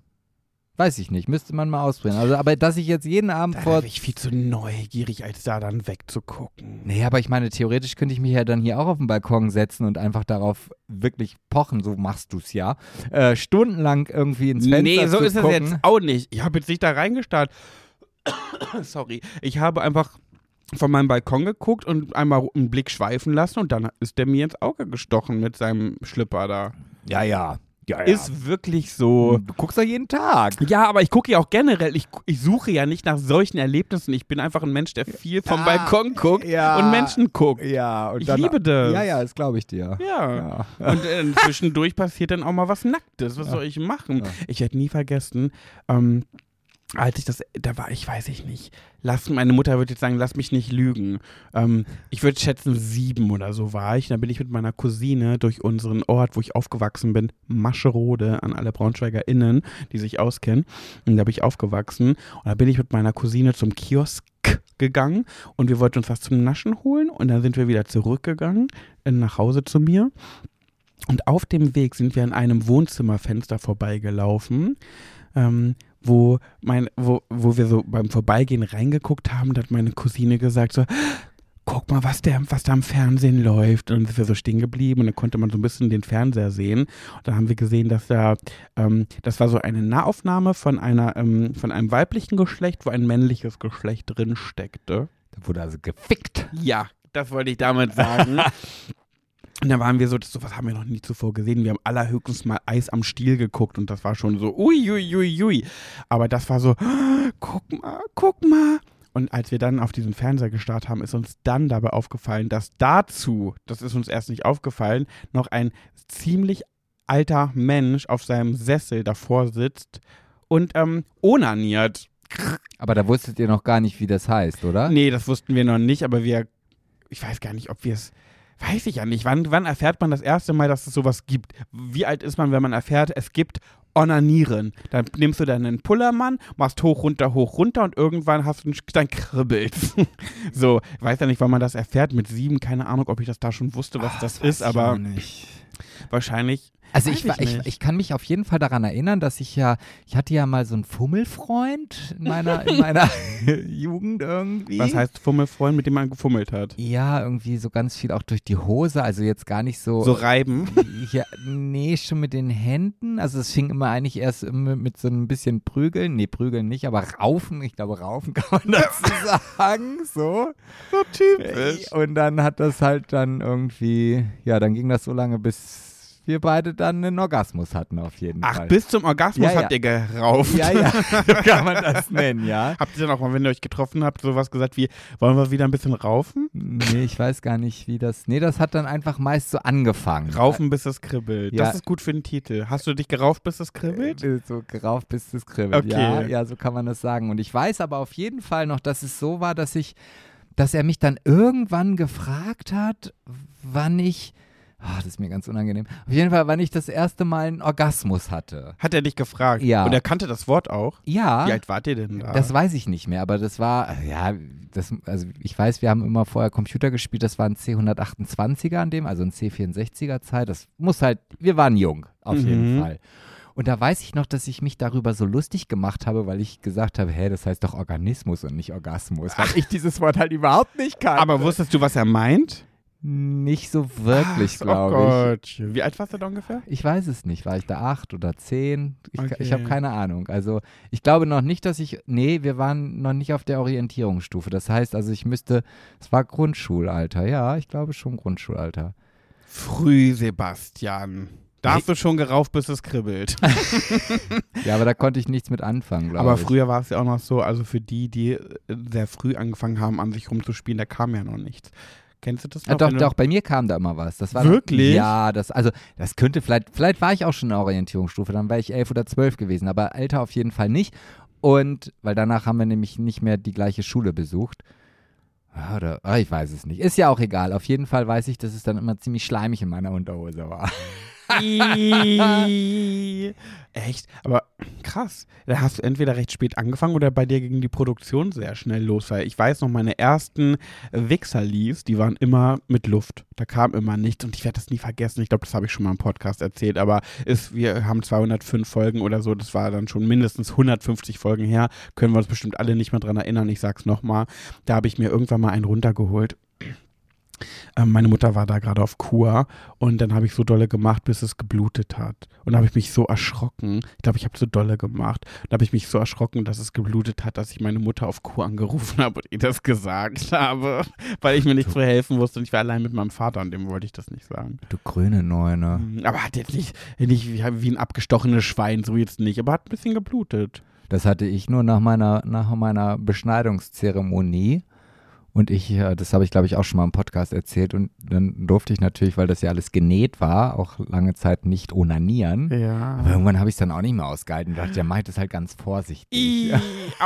weiß ich nicht, müsste man mal ausprobieren. Also, aber dass ich jetzt jeden Abend Da vor... wäre ich viel zu neugierig, als da dann wegzugucken. Nee, aber ich meine, theoretisch könnte ich mich ja dann hier auch auf den Balkon setzen und einfach darauf wirklich pochen, so machst du es ja, äh, stundenlang irgendwie ins Fenster Nee, so zu ist es gucken. jetzt auch nicht. Ich habe jetzt nicht da reingestarrt. Sorry. Ich habe einfach von meinem Balkon geguckt und einmal einen Blick schweifen lassen und dann ist der mir ins Auge gestochen mit seinem Schlipper da. Ja, ja. ja, ja. Ist wirklich so. Du guckst doch jeden Tag. Ja, aber ich gucke ja auch generell, ich, ich suche ja nicht nach solchen Erlebnissen. Ich bin einfach ein Mensch, der viel vom Ah, Balkon guckt ja. und Menschen guckt. Ja, und Ich dann, liebe das. Ja, ja, das glaube ich dir. Ja. Ja. Und äh, zwischendurch passiert dann auch mal was Nacktes. Was Ja. soll ich machen? Ja. Ich werde nie vergessen, ähm, als ich das, da war ich, weiß ich nicht, lass, meine Mutter würde jetzt sagen, lass mich nicht lügen. Ähm, ich würde schätzen, sieben oder so war ich. Dann bin ich mit meiner Cousine durch unseren Ort, wo ich aufgewachsen bin, Mascherode, an alle BraunschweigerInnen, die sich auskennen. Und da bin ich aufgewachsen. Und da bin ich mit meiner Cousine zum Kiosk gegangen und wir wollten uns was zum Naschen holen. Und dann sind wir wieder zurückgegangen, äh, nach Hause zu mir. Und auf dem Weg sind wir an einem Wohnzimmerfenster vorbeigelaufen, ähm, wo, mein, wo, wo wir so beim Vorbeigehen reingeguckt haben, da hat meine Cousine gesagt so, guck mal, was, der, was da am Fernsehen läuft. Und dann sind wir so stehen geblieben und dann konnte man so ein bisschen den Fernseher sehen. Und dann haben wir gesehen, dass da, ähm, das war so eine Nahaufnahme von einer, ähm, von einem weiblichen Geschlecht, wo ein männliches Geschlecht drin steckte. Da wurde also gefickt. Ja, das wollte ich damit sagen. Und dann waren wir so, das, sowas haben wir noch nie zuvor gesehen. Wir haben allerhöchstens mal Eis am Stiel geguckt und das war schon so, ui, ui, ui, ui. Aber das war so, guck mal, guck mal. Und als wir dann auf diesen Fernseher gestarrt haben, ist uns dann dabei aufgefallen, dass dazu, das ist uns erst nicht aufgefallen, noch ein ziemlich alter Mensch auf seinem Sessel davor sitzt und ähm, onaniert. Aber da wusstet ihr noch gar nicht, wie das heißt, oder? Nee, das wussten wir noch nicht, aber wir, ich weiß gar nicht, ob wir es, weiß ich ja nicht. Wann, wann erfährt man das erste Mal, dass es sowas gibt? Wie alt ist man, wenn man erfährt, es gibt Onanieren? Dann nimmst du dann einen Pullermann, machst hoch, runter, hoch, runter und irgendwann hast du einen, dann kribbelt's. So, ich weiß ja nicht, wann man das erfährt. Mit sieben, keine Ahnung, ob ich das da schon wusste, was Ach, das weiß ist, ich aber auch nicht. wahrscheinlich, Also Weiß ich, war- ich ich, nicht. ich kann mich auf jeden Fall daran erinnern, dass ich ja, ich hatte ja mal so einen Fummelfreund in meiner, in meiner Jugend irgendwie. Was heißt Fummelfreund, mit dem man gefummelt hat? Ja, irgendwie so ganz viel auch durch die Hose, also jetzt gar nicht so. So reiben? Ja, nee, schon mit den Händen. Also es fing immer eigentlich erst immer mit so ein bisschen Prügeln. Nee, Prügeln nicht, aber Raufen. Ich glaube, Raufen kann man dazu sagen. So. So typisch. Und dann hat das halt dann irgendwie, ja, dann ging das so lange, bis wir beide dann einen Orgasmus hatten auf jeden Ach, Fall. bis zum Orgasmus Ja, ja. habt ihr gerauft? Ja, ja, so kann man das nennen, ja. Habt ihr dann auch mal, wenn ihr euch getroffen habt, sowas gesagt wie, wollen wir wieder ein bisschen raufen? Nee, ich weiß gar nicht, wie das, nee, das hat dann einfach meist so angefangen. Raufen, bis es kribbelt. Ja. Das ist gut für den Titel. Hast du dich gerauft, bis es kribbelt? Äh, So gerauft, bis es kribbelt. Okay. Ja, ja, so kann man das sagen. Und ich weiß aber auf jeden Fall noch, dass es so war, dass ich, dass er mich dann irgendwann gefragt hat, wann ich, ah, das ist mir ganz unangenehm, auf jeden Fall, wann ich das erste Mal einen Orgasmus hatte. Hat er dich gefragt? Ja. Und er kannte das Wort auch? Ja. Wie alt wart ihr denn da? Das weiß ich nicht mehr, aber das war, ja, das, also ich weiß, wir haben immer vorher Computer gespielt, das war ein C hundertachtundzwanziger an dem, also ein C vierundsechziger Zeit, das muss halt, wir waren jung, auf Mhm. jeden Fall. Und da weiß ich noch, dass ich mich darüber so lustig gemacht habe, weil ich gesagt habe, hä, das heißt doch Organismus und nicht Orgasmus, weil ich dieses Wort halt überhaupt nicht kannte. Aber wusstest du, was er meint? Nicht so wirklich, Ach, glaube oh Gott. Wie alt warst du da ungefähr? ich. Ich weiß es nicht. War ich da acht oder zehn? Ich, Okay. ich habe keine Ahnung. Also ich glaube noch nicht, dass ich, nee, wir waren noch nicht auf der Orientierungsstufe. Das heißt, also ich müsste, es war Grundschulalter. Ja, ich glaube schon Grundschulalter. Früh, Sebastian. Da hast du schon gerauft, bis es kribbelt. Ja, aber da konnte ich nichts mit anfangen, glaube Aber ich. früher war es ja auch noch so, also für die, die äh, sehr früh angefangen haben, an sich rumzuspielen, da kam ja noch nichts. Kennst du das noch? Ja, doch, wenn du- doch, bei mir kam da immer was. Das war Wirklich? Noch, ja, das, also das könnte vielleicht, vielleicht war ich auch schon in der Orientierungsstufe, dann wäre ich elf oder zwölf gewesen, aber älter auf jeden Fall nicht. Und, weil danach haben wir nämlich nicht mehr die gleiche Schule besucht. Ja, Oder, ah, ich weiß es nicht. Ist ja auch egal. Auf jeden Fall weiß ich, dass es dann immer ziemlich schleimig in meiner Unterhose war. Ih. Echt? Aber krass. Da hast du entweder recht spät angefangen oder bei dir ging die Produktion sehr schnell los. Weil ich weiß noch, meine ersten Wichser-Leaves, die waren immer mit Luft. Da kam immer nichts und ich werde das nie vergessen. Ich glaube, das habe ich schon mal im Podcast erzählt. Aber ist, wir haben zweihundertfünf Folgen oder so. Das war dann schon mindestens hundertfünfzig Folgen her. Können wir uns bestimmt alle nicht mehr dran erinnern. Ich sag's nochmal. Da habe ich mir irgendwann mal einen runtergeholt. Ähm, meine Mutter war da gerade auf Kur und dann habe ich so dolle gemacht, bis es geblutet hat. Und da habe ich mich so erschrocken. Ich glaube, ich habe zu dolle gemacht. Da habe ich mich so erschrocken, dass es geblutet hat, dass ich meine Mutter auf Kur angerufen habe und ihr das gesagt habe, weil ich mir nicht so helfen wusste und ich war allein mit meinem Vater und dem wollte ich das nicht sagen. Du grüne Neune. Aber hat jetzt nicht, nicht wie, wie ein abgestochenes Schwein, so jetzt nicht, aber hat ein bisschen geblutet. Das hatte ich nur nach meiner, nach meiner Beschneidungszeremonie. Und ich, äh, das habe ich glaube ich auch schon mal im Podcast erzählt. Und dann durfte ich natürlich, weil das ja alles genäht war, auch lange Zeit nicht onanieren. Ja. Aber irgendwann habe ich es dann auch nicht mehr ausgehalten. Und dachte, der meint es halt ganz vorsichtig. Ih,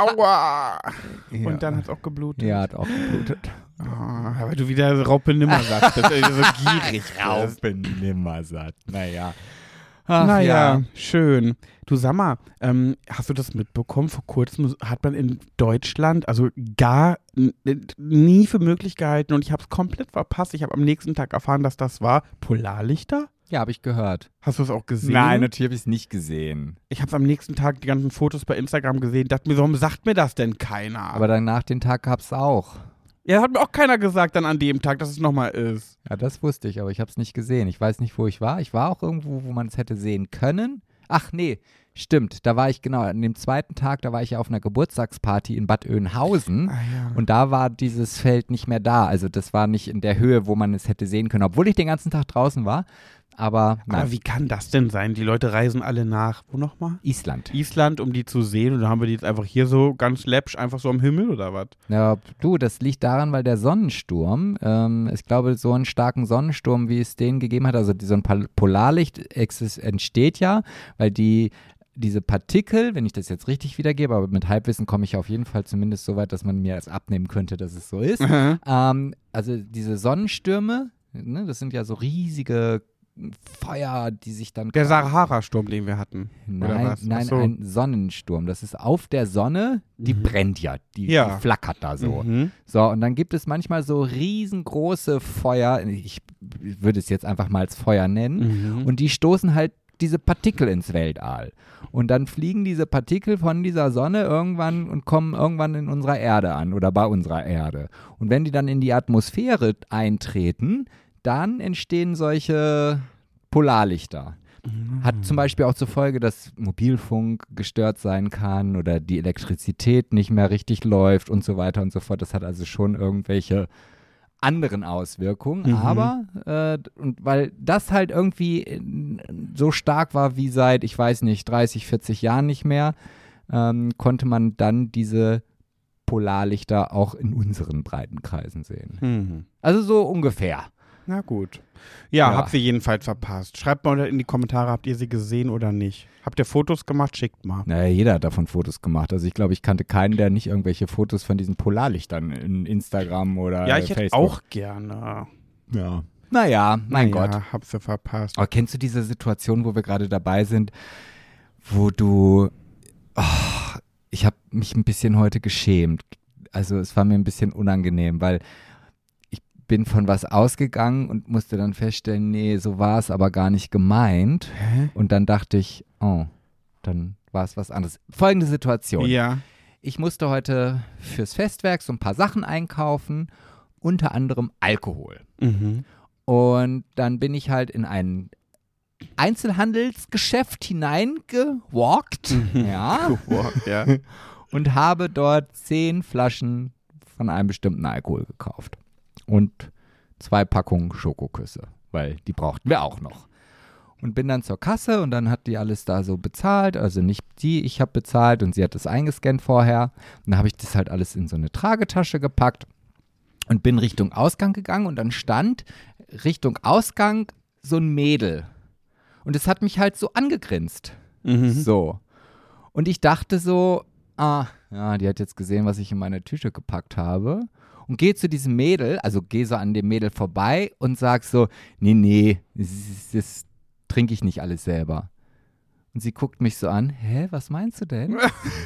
aua. Ja. Und dann hat es auch geblutet. Ja, hat auch geblutet. Oh, weil du wieder Raupe Nimmersatt bist, weil du so gierig bist. Raupen nimmersatt. Naja. Ach, Naja, ja. schön. Du sag mal, ähm, hast du das mitbekommen? Vor kurzem hat man in Deutschland also gar n- nie für möglich gehalten und ich habe es komplett verpasst. Ich habe am nächsten Tag erfahren, dass das war Polarlichter. Ja, habe ich gehört. Hast du es auch gesehen? Nein, natürlich habe ich es nicht gesehen. Ich habe am nächsten Tag die ganzen Fotos bei Instagram gesehen. Dachte mir, warum sagt mir das denn keiner? Aber danach den Tag gab es auch. ja, hat mir auch keiner gesagt dann an dem Tag, dass es nochmal ist. Ja, das wusste ich, aber ich habe es nicht gesehen. Ich weiß nicht, wo ich war. Ich war auch irgendwo, wo man es hätte sehen können. Ach nee, stimmt. Da war ich genau, an dem zweiten Tag, da war ich ja auf einer Geburtstagsparty in Bad Oeynhausen. Ah, ja. Und da war dieses Feld nicht mehr da. Also das war nicht in der Höhe, wo man es hätte sehen können, obwohl ich den ganzen Tag draußen war. Aber, nein. Aber wie kann das denn sein? Die Leute reisen alle nach, wo nochmal? Island. Island, um die zu sehen. Und dann haben wir die jetzt einfach hier so ganz läppsch, einfach so am Himmel oder was? Ja, du, das liegt daran, weil der Sonnensturm, ähm, ich glaube, so einen starken Sonnensturm, wie es den gegeben hat, also die, so ein Pol- Polarlicht exis- entsteht ja, weil die diese Partikel, wenn ich das jetzt richtig wiedergebe, aber mit Halbwissen komme ich auf jeden Fall zumindest so weit, dass man mir das abnehmen könnte, dass es so ist. Mhm. Ähm, also diese Sonnenstürme, ne, das sind ja so riesige Feuer, die sich dann... Der Sahara-Sturm, den wir hatten. Nein, oder was? nein, Ach so. ein Sonnensturm. Das ist auf der Sonne, die Mhm. brennt ja, die, Ja. die flackert da so. Mhm. So, und dann gibt es manchmal so riesengroße Feuer, ich würde es jetzt einfach mal als Feuer nennen, Mhm. und die stoßen halt diese Partikel ins Weltall. Und dann fliegen diese Partikel von dieser Sonne irgendwann und kommen irgendwann in unserer Erde an oder bei unserer Erde. Und wenn die dann in die Atmosphäre eintreten, dann entstehen solche Polarlichter. Hat zum Beispiel auch zur Folge, dass Mobilfunk gestört sein kann oder die Elektrizität nicht mehr richtig läuft und so weiter und so fort. Das hat also schon irgendwelche anderen Auswirkungen, Mhm. aber äh, und weil das halt irgendwie äh, so stark war wie seit, ich weiß nicht, dreißig, vierzig Jahren nicht mehr, ähm, konnte man dann diese Polarlichter auch in unseren Breitenkreisen sehen. Mhm. Also so ungefähr. Na gut. Ja, Ja. habt ihr jedenfalls verpasst. Schreibt mal in die Kommentare, habt ihr sie gesehen oder nicht? Habt ihr Fotos gemacht? Schickt mal. Naja, jeder hat davon Fotos gemacht. Also ich glaube, ich kannte keinen, der nicht irgendwelche Fotos von diesen Polarlichtern in Instagram oder Ja, ich hätte Facebook. auch gerne. Ja. Naja, mein naja, Gott. Hab sie verpasst. Aber kennst du diese Situation, wo wir gerade dabei sind, wo du, oh, ich habe mich ein bisschen heute geschämt. Also es war mir ein bisschen unangenehm, weil ich bin von was ausgegangen und musste dann feststellen, nee, so war es aber gar nicht gemeint. Hä? Und dann dachte ich, oh, dann war es was anderes. Folgende Situation. Ja. Ich musste heute fürs Festwerk so ein paar Sachen einkaufen, unter anderem Alkohol. Mhm. Und dann bin ich halt in ein Einzelhandelsgeschäft hineingewalkt, ja, Gewalkt, ja. und habe dort zehn Flaschen von einem bestimmten Alkohol gekauft. Und zwei Packungen Schokoküsse, weil die brauchten wir auch noch. Und bin dann zur Kasse und dann hat die alles da so bezahlt, also nicht die, ich habe bezahlt und sie hat es eingescannt vorher. Und dann habe ich das halt alles in so eine Tragetasche gepackt und bin Richtung Ausgang gegangen und dann stand Richtung Ausgang so ein Mädel. Und es hat mich halt so angegrinst. Mhm. So. Und ich dachte so, ah, ja, die hat jetzt gesehen, was ich in meine Tüte gepackt habe. Und gehe zu diesem Mädel, also gehe so an dem Mädel vorbei und sag so, nee, nee, das, das trinke ich nicht alles selber. Und sie guckt mich so an, hä, was meinst du denn?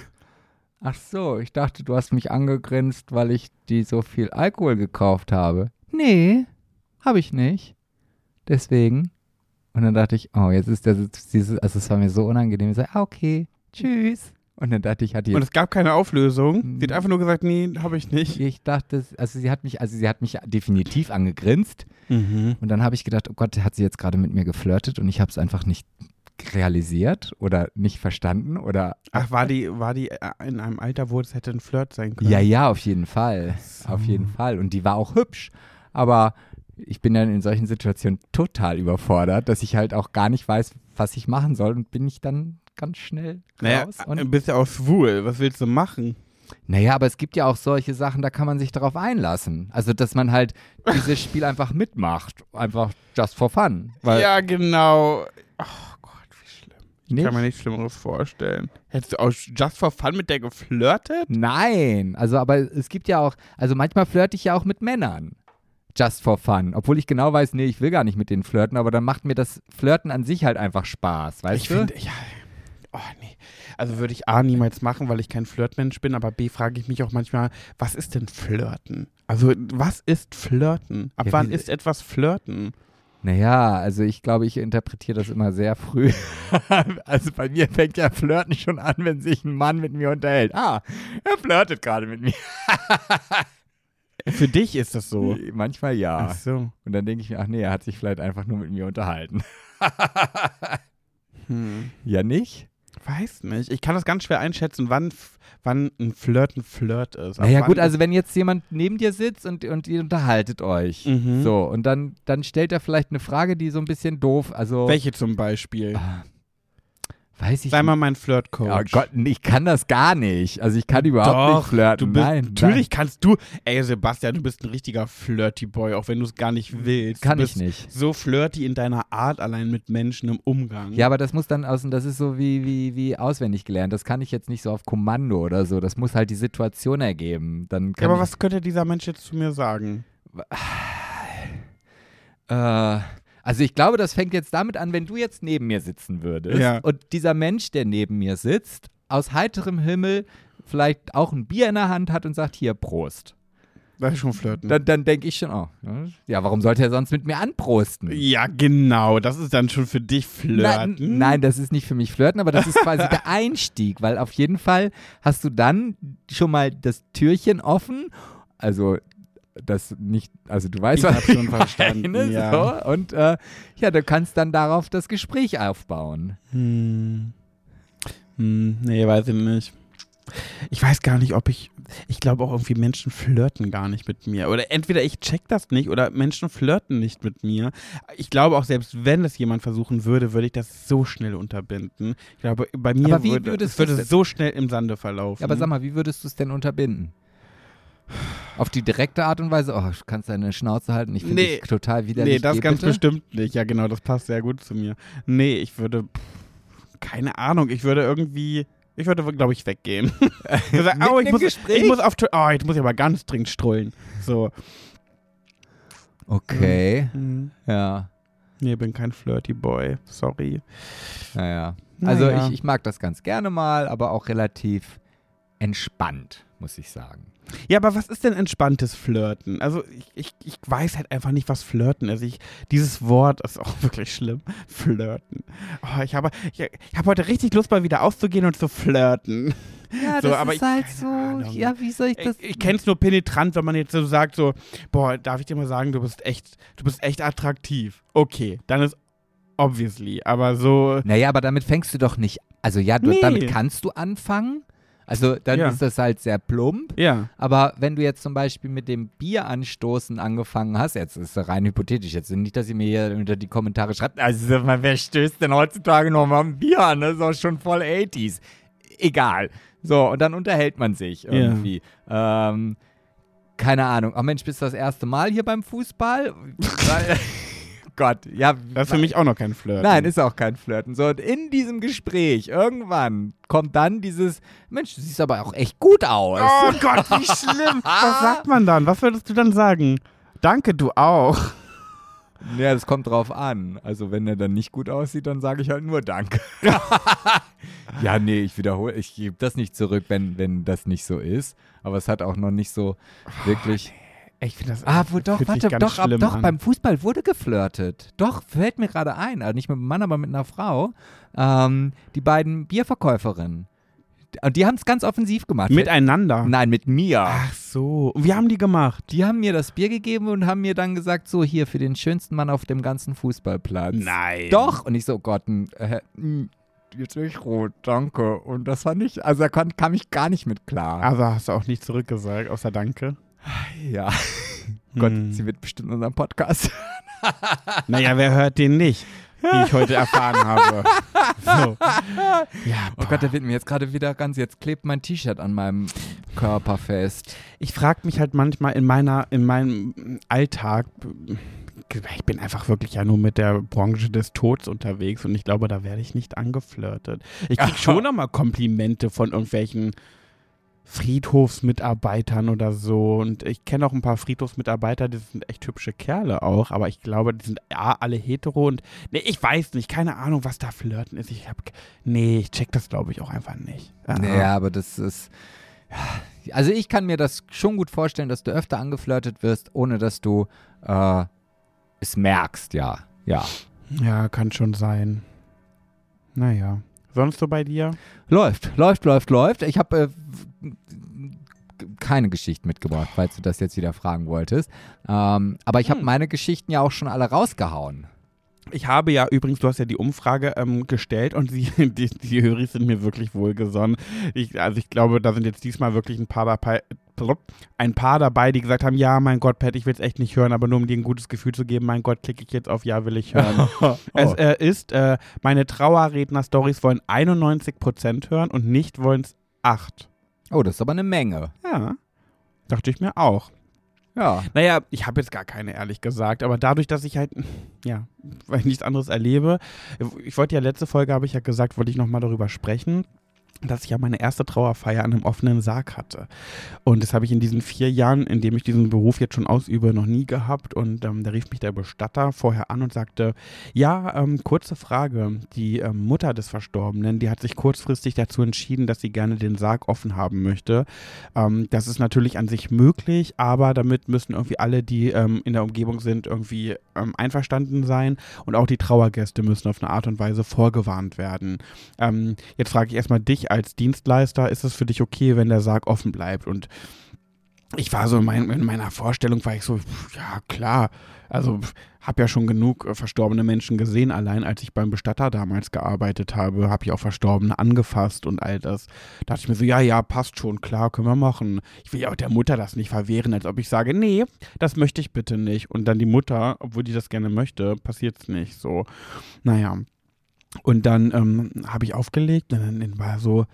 Ach so, ich dachte, du hast mich angegrinst, weil ich die so viel Alkohol gekauft habe. Nee, habe ich nicht. Deswegen. Und dann dachte ich, oh, jetzt ist der, dieses, also es war mir so unangenehm. Ich sage, ah, okay, tschüss. Und dann dachte ich, hat die Und jetzt, es gab keine Auflösung. Sie hat einfach nur gesagt, nee, habe ich nicht. ich dachte, also sie hat mich, also sie hat mich definitiv angegrinst. Mhm. Und dann habe ich gedacht, oh Gott, hat sie jetzt gerade mit mir geflirtet und ich habe es einfach nicht realisiert oder nicht verstanden oder. Ach, war die, war die in einem Alter, wo es hätte ein Flirt sein können? Ja, ja, auf jeden Fall. So. Auf jeden Fall. Und die war auch hübsch. Aber ich bin dann in solchen Situationen total überfordert, dass ich halt auch gar nicht weiß, was ich machen soll und bin ich dann ganz schnell Naja, raus. du Und, bist ja auch schwul. Was willst du machen? naja, aber es gibt ja auch solche Sachen, da kann man sich darauf einlassen. Also, dass man halt dieses Spiel einfach mitmacht. Einfach just for fun. Weil, ja, genau. Oh Gott, wie schlimm. Ich nicht? kann mir nichts Schlimmeres vorstellen. Hättest du auch just for fun mit der geflirtet? Nein, also aber es gibt ja auch, also manchmal flirte ich ja auch mit Männern. Just for fun. Obwohl ich genau weiß, nee, ich will gar nicht mit denen flirten, aber dann macht mir das Flirten an sich halt einfach Spaß, weißt Ich du? finde, ja. Oh, nee. Also würde ich A niemals machen, weil ich kein Flirtmensch bin, aber B frage ich mich auch manchmal, was ist denn Flirten? Also, was ist Flirten? Ab Ja, wann wie- ist etwas Flirten? Naja, also ich glaube, ich interpretiere das immer sehr früh. Also bei mir fängt ja Flirten schon an, wenn sich ein Mann mit mir unterhält. Ah, er flirtet gerade mit mir. Für dich ist das so. Manchmal ja. Ach so. Und dann denke ich mir, ach nee, er hat sich vielleicht einfach nur mit mir unterhalten. Hm. Ja, nicht? Weiß nicht. Ich kann das ganz schwer einschätzen, wann, f- wann ein Flirt ein Flirt ist. Ab Naja wann gut, ist- also wenn jetzt jemand neben dir sitzt und, und ihr unterhaltet euch, Mhm. so, und dann, dann stellt er vielleicht eine Frage, die so ein bisschen doof, also Welche zum Beispiel? Ah, weiß ich Sei mal nicht. mein Flirtcoach. Oh Gott, ich kann das gar nicht. Also ich kann überhaupt Doch, nicht flirten. Du bist, nein, natürlich kannst du. Ey, Sebastian, du bist ein richtiger Flirty-Boy, auch wenn du es gar nicht willst. Kann du ich bist nicht. so flirty in deiner Art, allein mit Menschen im Umgang. Ja, aber das muss dann aus, das ist so wie, wie, wie auswendig gelernt. Das kann ich jetzt nicht so auf Kommando oder so. Das muss halt die Situation ergeben. Dann Ja, kann aber ich, was könnte dieser Mensch jetzt zu mir sagen? Äh, Also ich glaube, das fängt jetzt damit an, wenn du jetzt neben mir sitzen würdest Ja. und dieser Mensch, der neben mir sitzt, aus heiterem Himmel vielleicht auch ein Bier in der Hand hat und sagt, hier, Prost. Das ist schon flirten. Dann, dann denke ich schon, oh, ja, warum sollte er sonst mit mir anprosten? Ja, genau. Das ist dann schon für dich flirten. Nein, nein, das ist nicht für mich flirten, aber das ist quasi der Einstieg, weil auf jeden Fall hast du dann schon mal das Türchen offen, also das nicht, also du weißt, Ich was hab schon verstanden, meine, ja. so, und äh, ja, du kannst dann darauf das Gespräch aufbauen. Hm. Hm, nee, weiß ich nicht. Ich weiß gar nicht, ob ich, ich glaube auch irgendwie Menschen flirten gar nicht mit mir. Oder entweder ich check das nicht oder Menschen flirten nicht mit mir. Ich glaube auch, selbst wenn es jemand versuchen würde, würde ich das so schnell unterbinden. Ich glaube, bei mir Aber wie würde, würdest es würde du's es so schnell im Sande verlaufen. Ja, aber sag mal, wie würdest du es denn unterbinden? Auf die direkte Art und Weise, oh, du kannst deine Schnauze halten, ich finde Nee. dich total widerlich. Nee, das Geh ganz bitte. bestimmt nicht. Ja, genau, das passt sehr gut zu mir. Nee, ich würde, pff, keine Ahnung, ich würde irgendwie, ich würde, glaube ich, weggehen. Ich würde sagen, Mitten oh, ich im muss, Gespräch? ich muss auf, To- oh, jetzt muss ich aber ganz dringend strollen. So. Okay, Mhm. ja, Nee, bin kein Flirty Boy. Sorry. naja. Also Naja. ich, ich mag das ganz gerne mal, aber auch relativ entspannt, muss ich sagen. Ja, aber was ist denn entspanntes Flirten? Also ich, ich, ich weiß halt einfach nicht, was Flirten ist. Ich, dieses Wort ist auch wirklich schlimm. Flirten. Oh, ich habe ich, ich habe heute richtig Lust, mal wieder auszugehen und zu flirten. Ja, So, das aber ist ich- halt keine so, Ahnung. ja, wie soll ich das... Ich, ich kenne es nur penetrant, wenn man jetzt so sagt, so, boah, darf ich dir mal sagen, du bist echt, du bist echt attraktiv. Okay, dann ist obviously, aber so, Naja, aber damit fängst du doch nicht, also ja, du, Nee. damit kannst du anfangen, also dann Ja. ist das halt sehr plump, ja. aber wenn du jetzt zum Beispiel mit dem Bier anstoßen angefangen hast, jetzt ist es rein hypothetisch, jetzt nicht, dass ihr mir hier unter die Kommentare schreibt, also sag mal, wer stößt denn heutzutage noch mal ein Bier an, das ist auch schon voll achtziger. Egal. So, und dann unterhält man sich irgendwie. Ähm, keine Ahnung. Oh Mensch, bist du das erste Mal hier beim Fußball? Weil- Gott, ja. Das ist für mich auch noch kein Flirten. Nein, ist auch kein Flirten. So, und in diesem Gespräch, irgendwann, kommt dann dieses, Mensch, du siehst aber auch echt gut aus. Oh Gott, wie schlimm. Was sagt man dann? Was würdest du dann sagen? Danke, du auch. Ja, das kommt drauf an. Also, wenn er dann nicht gut aussieht, dann sage ich halt nur Danke. Ja, nee, ich wiederhole, ich gebe das nicht zurück, wenn, wenn das nicht so ist. Aber es hat auch noch nicht so wirklich... Ich finde das Ah, wo doch, fühlt sich warte, ganz doch, ab, schlimm doch, an. beim Fußball wurde geflirtet. Doch, fällt mir gerade ein. Also nicht mit einem Mann, aber mit einer Frau. Ähm, die beiden Bierverkäuferinnen. Und die haben es ganz offensiv gemacht. Miteinander. Nein, mit mir. Ach so. Und wie haben die gemacht? Die haben mir das Bier gegeben und haben mir dann gesagt, so hier, für den schönsten Mann auf dem ganzen Fußballplatz. Nein. Doch. Und ich so, Gott, äh, mh, jetzt bin ich rot, danke. Und das fand ich, also da kam, kam ich gar nicht mit klar. Also hast du auch nicht zurückgesagt, außer Danke. Ja. Gott, Hm. sie wird bestimmt unseren Podcast. Naja, wer hört den nicht, wie ich heute erfahren habe. So. Ja, Oh Gott, der wird mir jetzt gerade wieder ganz, jetzt klebt mein T-Shirt an meinem Körper fest. ich frage mich halt manchmal in meiner, in meinem Alltag, ich bin einfach wirklich ja nur mit der Branche des Todes unterwegs und ich glaube, da werde ich nicht angeflirtet. Ich kriege schon nochmal Komplimente von irgendwelchen Friedhofsmitarbeitern oder so und ich kenne auch ein paar Friedhofsmitarbeiter, die sind echt hübsche Kerle auch, aber ich glaube, die sind ja alle hetero und nee, ich weiß nicht, keine Ahnung, was da Flirten ist. Ich hab, nee, ich check das glaube ich auch einfach nicht. Ah. Naja, aber das ist, ja, also ich kann mir das schon gut vorstellen, dass du öfter angeflirtet wirst, ohne dass du äh, es merkst, ja, ja. Ja, kann schon sein. Naja. Sonst so bei dir? Läuft, läuft, läuft, läuft. Ich habe äh, keine Geschichte mitgebracht, falls du das jetzt wieder fragen wolltest. Ähm, aber ich habe Hm. meine Geschichten ja auch schon alle rausgehauen. Ich habe ja übrigens, du hast ja die Umfrage ähm, gestellt und sie, die, die Höris sind mir wirklich wohlgesonnen. Ich, also ich glaube, da sind jetzt diesmal wirklich ein paar dabei, ein paar dabei, die gesagt haben, ja, mein Gott, Pat, ich will es echt nicht hören, aber nur um dir ein gutes Gefühl zu geben, mein Gott, klicke ich jetzt auf Ja, will ich hören. Es äh, ist, äh, meine Trauerredner-Stories wollen einundneunzig Prozent hören und nicht wollen es acht. Oh, das ist aber eine Menge. Ja, dachte ich mir auch. Ja. Naja, ich habe jetzt gar keine, ehrlich gesagt, aber dadurch, dass ich halt, ja, weil ich nichts anderes erlebe, ich wollte ja, letzte Folge habe ich ja gesagt, wollte ich nochmal darüber sprechen, dass ich ja meine erste Trauerfeier an einem offenen Sarg hatte. Und das habe ich in diesen vier Jahren, in dem ich diesen Beruf jetzt schon ausübe, noch nie gehabt. Und ähm, da rief mich der Bestatter vorher an und sagte, ja, ähm, kurze Frage, die ähm, Mutter des Verstorbenen, die hat sich kurzfristig dazu entschieden, dass sie gerne den Sarg offen haben möchte. Ähm, das ist natürlich an sich möglich, aber damit müssen irgendwie alle, die ähm, in der Umgebung sind, irgendwie ähm, einverstanden sein. Und auch die Trauergäste müssen auf eine Art und Weise vorgewarnt werden. Ähm, jetzt frage ich erstmal dich als Dienstleister, ist es für dich okay, wenn der Sarg offen bleibt? Und ich war so, in, mein, in meiner Vorstellung war ich so, ja klar, also habe ja schon genug äh, verstorbene Menschen gesehen, allein als ich beim Bestatter damals gearbeitet habe, habe ich auch Verstorbene angefasst und all das. Da dachte ich mir so, ja, ja, passt schon, klar, können wir machen. Ich will ja auch der Mutter das nicht verwehren, als ob ich sage, nee, das möchte ich bitte nicht. Und dann die Mutter, obwohl die das gerne möchte, passiert es nicht so. Naja. Und dann ähm, habe ich aufgelegt und dann war so,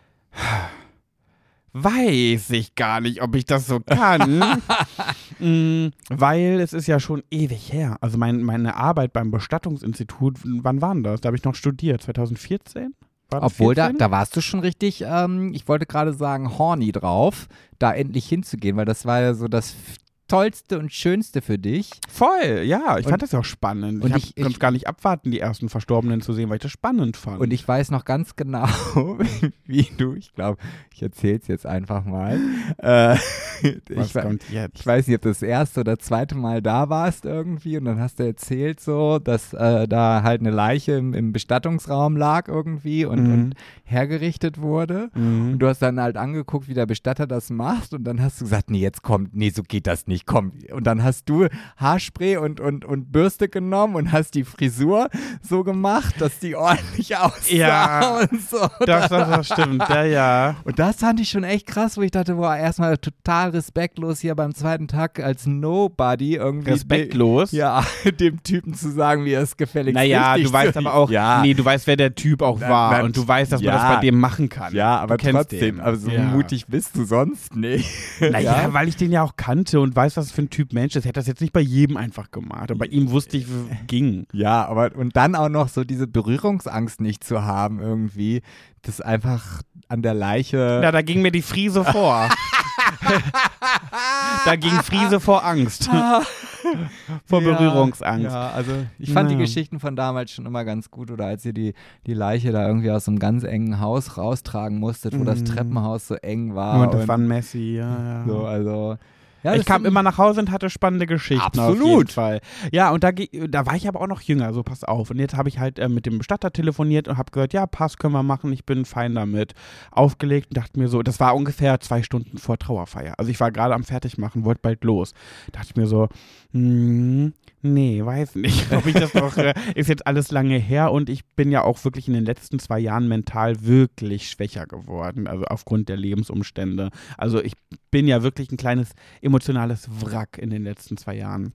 weiß ich gar nicht, ob ich das so kann, mm, weil es ist ja schon ewig her. Also mein, meine Arbeit beim Bestattungsinstitut, wann war denn das? Da habe ich noch studiert, zwanzig vierzehn? Obwohl, da, da warst du schon richtig, ähm, ich wollte gerade sagen, horny drauf, da endlich hinzugehen, weil das war ja so das Tollste und Schönste für dich. Voll, ja. Ich und, fand das ja auch spannend. Und ich konnte gar nicht abwarten, die ersten Verstorbenen zu sehen, weil ich das spannend fand. Und ich weiß noch ganz genau, wie du, ich glaube, ich erzähle es jetzt einfach mal. Äh, Was ich, kommt jetzt? Ich weiß nicht, ob du das erste oder zweite Mal da warst irgendwie und dann hast du erzählt so, dass äh, da halt eine Leiche im, im Bestattungsraum lag irgendwie und, mhm. und hergerichtet wurde. Mhm. Und du hast dann halt angeguckt, wie der Bestatter das macht und dann hast du gesagt, nee, jetzt kommt, nee, so geht das nicht. Komm. Und dann hast du Haarspray und, und, und Bürste genommen und hast die Frisur so gemacht, dass die ordentlich aussah. Ja, und so. das, das, das stimmt, ja, ja. Und das fand ich schon echt krass, wo ich dachte, boah, erstmal total respektlos hier beim zweiten Tag als Nobody irgendwie. Respektlos? Ja, dem Typen zu sagen, wie er es gefälligst Naja, du weißt aber auch, ja. nee, du weißt, wer der Typ auch war na, na, und du weißt, dass ja. man das bei dem machen kann. Ja, aber trotzdem, den. also so ja. mutig bist du sonst nicht. Naja, ja? weil ich den ja auch kannte und weiß, was für ein Typ Mensch ist. Ich hätte das jetzt nicht bei jedem einfach gemacht, aber bei ihm wusste ich, wie es ging. Ja, aber und dann auch noch so diese Berührungsangst nicht zu haben irgendwie, das einfach an der Leiche. Ja, da ging mir die Friese vor. Da ging Friese vor Angst. Vor ja, Berührungsangst. Ja, also ich fand ja. die Geschichten von damals schon immer ganz gut. Oder als ihr die, die Leiche da irgendwie aus so einem ganz engen Haus raustragen musstet, wo mm. das Treppenhaus so eng war. Und das war Messi, ja, ja. So, also Ja, ich kam immer nach Hause und hatte spannende Geschichten. Absolut. Auf jeden Fall. Ja, und da, da war ich aber auch noch jünger, so pass auf. Und jetzt habe ich halt äh, mit dem Bestatter telefoniert und habe gehört, ja, passt, können wir machen, ich bin fein damit. Aufgelegt und dachte mir so, das war ungefähr zwei Stunden vor Trauerfeier. Also ich war gerade am Fertigmachen, wollte bald los. Dachte ich mir so, hm, nee, weiß nicht, ob ich das noch, äh, ist jetzt alles lange her und ich bin ja auch wirklich in den letzten zwei Jahren mental wirklich schwächer geworden, also aufgrund der Lebensumstände. Also ich bin ja wirklich ein kleines emotionales Wrack in den letzten zwei Jahren.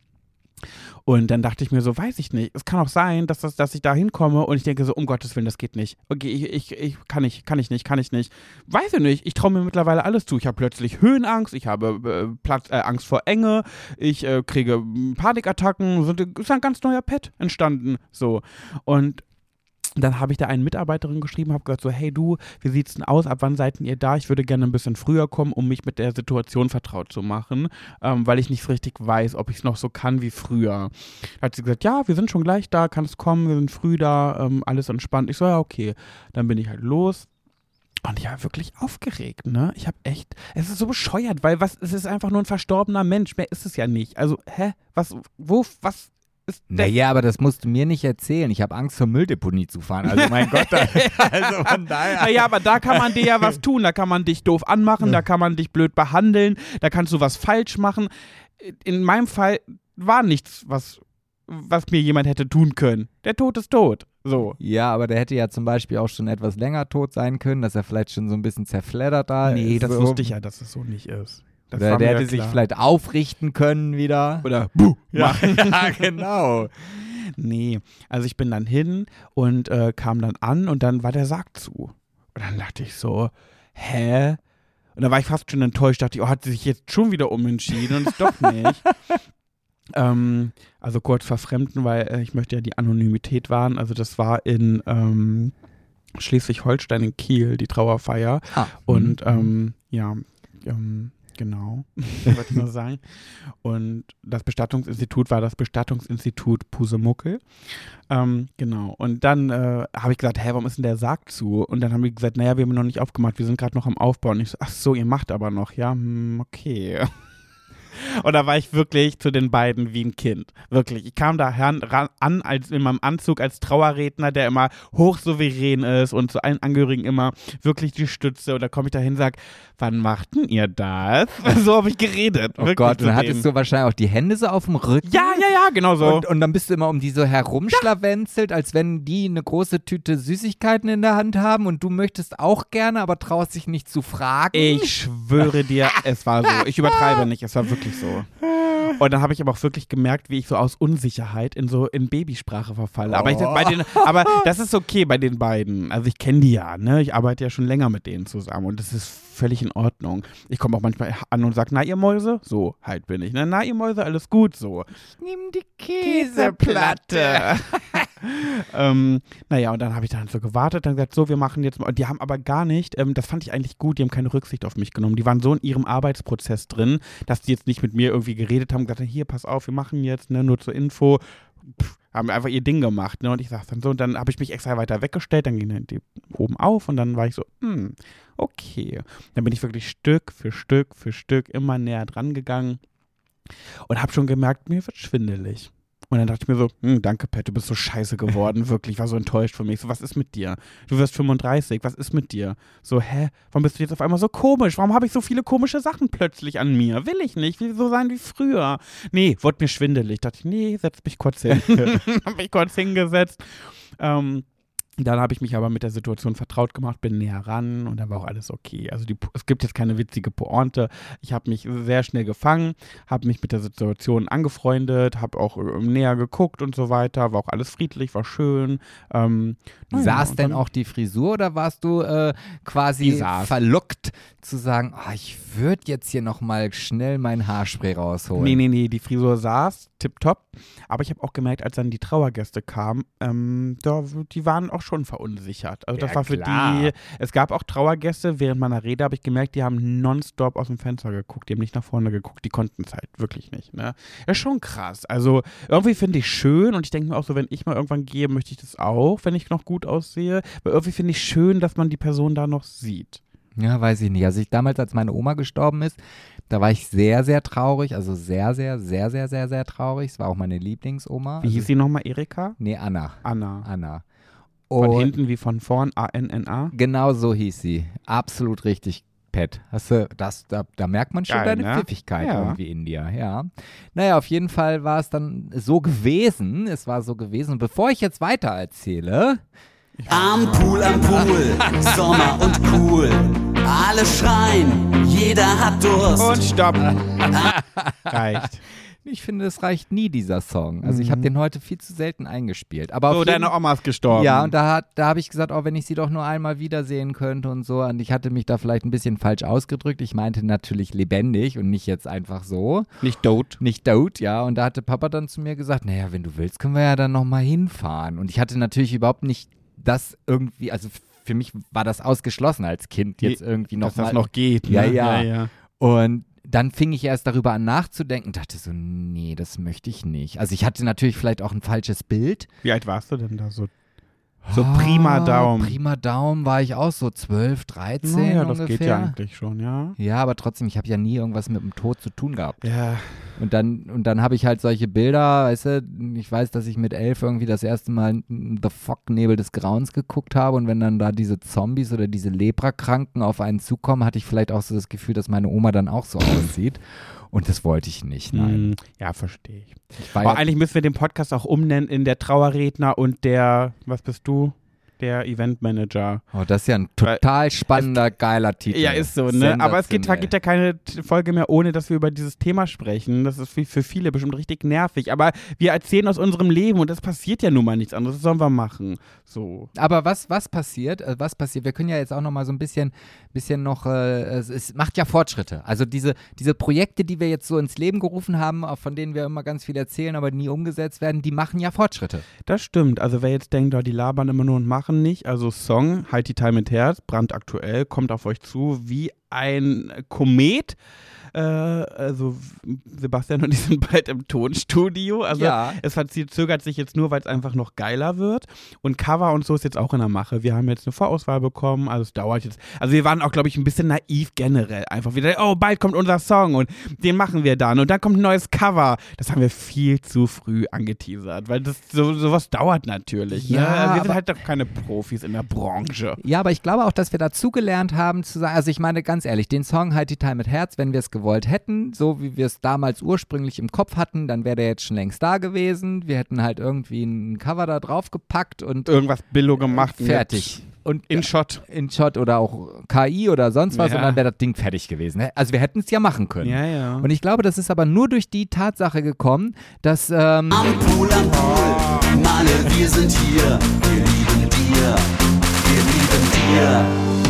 Und dann dachte ich mir so, weiß ich nicht, es kann auch sein, dass, das, dass ich da hinkomme und ich denke so, um Gottes Willen, das geht nicht. Okay, ich, ich, ich kann nicht, kann ich nicht, kann ich nicht. Weiß ich nicht, ich traue mir mittlerweile alles zu. Ich habe plötzlich Höhenangst, ich habe äh, Platz, äh, Angst vor Enge, ich äh, kriege Panikattacken, so, ist ein ganz neuer Pet entstanden. So. Und dann habe ich da eine Mitarbeiterin geschrieben, habe gesagt so, hey du, wie sieht's denn aus, ab wann seid ihr da? Ich würde gerne ein bisschen früher kommen, um mich mit der Situation vertraut zu machen, ähm, weil ich nicht so richtig weiß, ob ich es noch so kann wie früher. Da hat sie gesagt, ja, wir sind schon gleich da, kannst kommen, wir sind früh da, ähm, alles entspannt. Ich so, ja, okay. Dann bin ich halt los. Und ich war wirklich aufgeregt, ne? Ich habe echt, es ist so bescheuert, weil was, es ist einfach nur ein verstorbener Mensch, mehr ist es ja nicht. Also, hä? Was, wo, was? Naja, aber das musst du mir nicht erzählen. Ich habe Angst, zur Mülldeponie zu fahren. Also mein Gott, da, also von daher. Naja, aber da kann man dir ja was tun. Da kann man dich doof anmachen, da kann man dich blöd behandeln, da kannst du was falsch machen. In meinem Fall war nichts, was, was mir jemand hätte tun können. Der Tod ist tot. So. Ja, aber der hätte ja zum Beispiel auch schon etwas länger tot sein können, dass er vielleicht schon so ein bisschen zerfleddert da ist. Nee, das so. wusste ich ja, dass es so nicht ist. Das Oder der hätte ja sich vielleicht aufrichten können wieder. Oder buh ja, ja, genau. Nee, also ich bin dann hin und äh, kam dann an und dann war der Sarg zu. Und dann dachte ich so, hä? Und dann war ich fast schon enttäuscht, dachte ich, oh, hat sie sich jetzt schon wieder umentschieden und ist doch nicht. ähm, also kurz verfremden, weil äh, ich möchte ja die Anonymität wahren. Also das war in, ähm, Schleswig-Holstein in Kiel, die Trauerfeier. Ah. Und ähm, ja, ähm, genau, wollte ich nur sagen. Und das Bestattungsinstitut war das Bestattungsinstitut Pusemuckel. Ähm, genau. Und dann äh, habe ich gesagt, hä, warum ist denn der Sarg zu? Und dann haben die gesagt, naja, wir haben ihn noch nicht aufgemacht, wir sind gerade noch am Aufbau. Und ich so, ach so, ihr macht aber noch, ja, hm, okay. Und da war ich wirklich zu den beiden wie ein Kind. Wirklich. Ich kam da ran, an als in meinem Anzug als Trauerredner, der immer hochsouverän ist und zu allen Angehörigen immer wirklich die Stütze. Und da komme ich da hin und sage, wann machten ihr das? So habe ich geredet. Oh Gott, und dann hattest du wahrscheinlich auch die Hände so auf dem Rücken. Ja, ja, ja, genau so. Und, und dann bist du immer um die so herumschlawenzelt, ja. als wenn die eine große Tüte Süßigkeiten in der Hand haben und du möchtest auch gerne, aber traust dich nicht zu fragen. Ich schwöre dir, es war so. Ich übertreibe nicht, es war wirklich so. Und dann habe ich aber auch wirklich gemerkt, wie ich so aus Unsicherheit in so in Babysprache verfalle. Aber, ich, bei den, aber das ist okay bei den beiden. Also ich kenne die ja, ne? Ich arbeite ja schon länger mit denen zusammen und das ist völlig in Ordnung. Ich komme auch manchmal an und sage, na ihr Mäuse? So halt bin ich. Ne? Na ihr Mäuse, alles gut, so. Nimm die Käseplatte. ähm, naja, und dann habe ich dann so gewartet, dann gesagt, so, wir machen jetzt mal. Und die haben aber gar nicht, ähm, das fand ich eigentlich gut, die haben keine Rücksicht auf mich genommen. Die waren so in ihrem Arbeitsprozess drin, dass die jetzt nicht mit mir irgendwie geredet haben, gesagt, hier, pass auf, wir machen jetzt, ne, nur zur Info. Pff, haben einfach ihr Ding gemacht, ne? Und ich sag's dann so, und dann habe ich mich extra weiter weggestellt, dann ging die oben auf und dann war ich so, hm, okay. Dann bin ich wirklich Stück für Stück für Stück immer näher dran gegangen und habe schon gemerkt, mir wird schwindelig. Und dann dachte ich mir so, hm, danke Pat, du bist so scheiße geworden, wirklich, ich war so enttäuscht von mir. Ich so, was ist mit dir? Du wirst fünfunddreißig, was ist mit dir? So, hä, warum bist du jetzt auf einmal so komisch? Warum habe ich so viele komische Sachen plötzlich an mir? Will ich nicht, will so sein wie früher. Nee, wurde mir schwindelig. Dachte ich, nee, setz mich kurz hin. Hab mich kurz hingesetzt. Ähm, Dann habe ich mich aber mit der Situation vertraut gemacht, bin näher ran und dann war auch alles okay. Also die, es gibt jetzt keine witzige Pointe. Ich habe mich sehr schnell gefangen, habe mich mit der Situation angefreundet, habe auch äh, näher geguckt und so weiter. War auch alles friedlich, war schön. Ähm, Saß ja, denn dann, auch die Frisur oder warst du äh, quasi verlockt zu sagen, oh, ich würde jetzt hier nochmal schnell mein Haarspray rausholen? Nee, nee, nee, die Frisur saß tipptopp. Aber ich habe auch gemerkt, als dann die Trauergäste kamen, ähm, da, die waren auch schon verunsichert. Also das Ja, war für klar. die, es gab auch Trauergäste, während meiner Rede habe ich gemerkt, die haben nonstop aus dem Fenster geguckt, die haben nicht nach vorne geguckt, die konnten es halt wirklich nicht. Ne? Das ist schon krass. Also irgendwie finde ich schön und ich denke mir auch so, wenn ich mal irgendwann gehe, möchte ich das auch, wenn ich noch gut aussehe. Weil irgendwie finde ich schön, dass man die Person da noch sieht. Ja, weiß ich nicht. Also ich damals, als meine Oma gestorben ist, da war ich sehr, sehr traurig. Also sehr, sehr, sehr, sehr, sehr, sehr traurig. Es war auch meine Lieblingsoma. Wie also, hieß sie nochmal, Erika? Nee, Anna. Anna. Anna. Von Und hinten wie von vorn, A N N A. genau so hieß sie. Absolut richtig, Pat. Hast du, das, da, da merkt man schon Geil, deine ne? Pfiffigkeit Ja. irgendwie in dir, ja. Naja, auf jeden Fall war es dann so gewesen. Es war so gewesen. Und bevor ich jetzt weiter erzähle, Am Pool, am Pool, Sommer und cool. Alle schreien, jeder hat Durst. Und stopp. Reicht. ich finde, es reicht nie, dieser Song. Also ich habe den heute viel zu selten eingespielt. Aber So, auf jeden, deine Oma ist gestorben. Ja, und da, hat- da habe ich gesagt, oh, wenn ich sie doch nur einmal wiedersehen könnte und so. Und ich hatte mich da vielleicht ein bisschen falsch ausgedrückt. Ich meinte natürlich lebendig und nicht jetzt einfach so. Nicht tot. Nicht tot, ja. Und da hatte Papa dann zu mir gesagt, naja, wenn du willst, können wir ja dann nochmal hinfahren. Und ich hatte natürlich überhaupt nicht das irgendwie, also für mich war das ausgeschlossen als Kind, jetzt irgendwie noch Dass das mal. noch geht. Ja, ne? ja. ja, ja. Und dann fing ich erst darüber an nachzudenken und dachte so, nee, das möchte ich nicht. Also ich hatte natürlich vielleicht auch ein falsches Bild. Wie alt warst du denn da so? So prima Daumen. Ah, Prima Daumen war ich auch so zwölf, dreizehn Naja, ungefähr. das geht ja eigentlich schon, ja. Ja, aber trotzdem, ich habe ja nie irgendwas mit dem Tod zu tun gehabt. Ja. Und dann, und dann habe ich halt solche Bilder, weißt du, ich weiß, dass ich mit elf irgendwie das erste Mal The Fog, Nebel des Grauens geguckt habe und wenn dann da diese Zombies oder diese Leprakranken auf einen zukommen, hatte ich vielleicht auch so das Gefühl, dass meine Oma dann auch so aussieht. Und das wollte ich nicht, nein. Hm, ja, verstehe ich. Ich war Aber ja, eigentlich müssen wir den Podcast auch umnennen in der Trauerredner und der, was bist du? Der Eventmanager. oh, das ist ja ein total spannender, geiler Titel. Ja, ist so, ne? Aber es gibt, Sensationell. gibt ja keine T- Folge mehr, ohne dass wir über dieses Thema sprechen. Das ist für, für viele bestimmt richtig nervig. Aber wir erzählen aus unserem Leben und es passiert ja nun mal nichts anderes. Das sollen wir machen. So. Aber was, was passiert? äh, Was passiert? Wir können ja jetzt auch noch mal so ein bisschen, bisschen noch, äh, es, es macht ja Fortschritte. Also diese, diese Projekte, die wir jetzt so ins Leben gerufen haben, auch von denen wir immer ganz viel erzählen, aber nie umgesetzt werden, die machen ja Fortschritte. Das stimmt. Also wer jetzt denkt, oh, die labern immer nur und machen, machen nicht. Also Song, Halt die Time mit Herz, brandaktuell, kommt auf euch zu wie ein Komet. Äh, also Sebastian und ich sind bald im Tonstudio. Also Ja. es verzögert sich jetzt nur, weil es einfach noch geiler wird. Und Cover und so ist jetzt auch in der Mache. Wir haben jetzt eine Vorauswahl bekommen. Also es dauert jetzt. Also wir waren auch, glaube ich, ein bisschen naiv generell. Einfach wieder, oh, bald kommt unser Song und den machen wir dann. Und dann kommt ein neues Cover. Das haben wir viel zu früh angeteasert. Weil das so, sowas dauert natürlich. Ja, ne? Wir sind aber- halt doch keine Profis in der Branche. Ja, aber ich glaube auch, dass wir dazugelernt haben zu sagen, also ich meine ganz ehrlich, den Song Halt die Time mit Herz, wenn wir es gewollt hätten, so wie wir es damals ursprünglich im Kopf hatten, dann wäre der jetzt schon längst da gewesen. Wir hätten halt irgendwie ein Cover da drauf gepackt und Irgendwas Billo gemacht. fertig. Und In Shot. in Shot oder auch K I oder sonst was Ja. und dann wäre das Ding fertig gewesen. Also wir hätten es ja machen können. Ja, ja. Und ich glaube, das ist aber nur durch die Tatsache gekommen, dass ähm, Am Pool, am Pool, Male, wir sind hier. Wir lieben dir, wir lieben dir.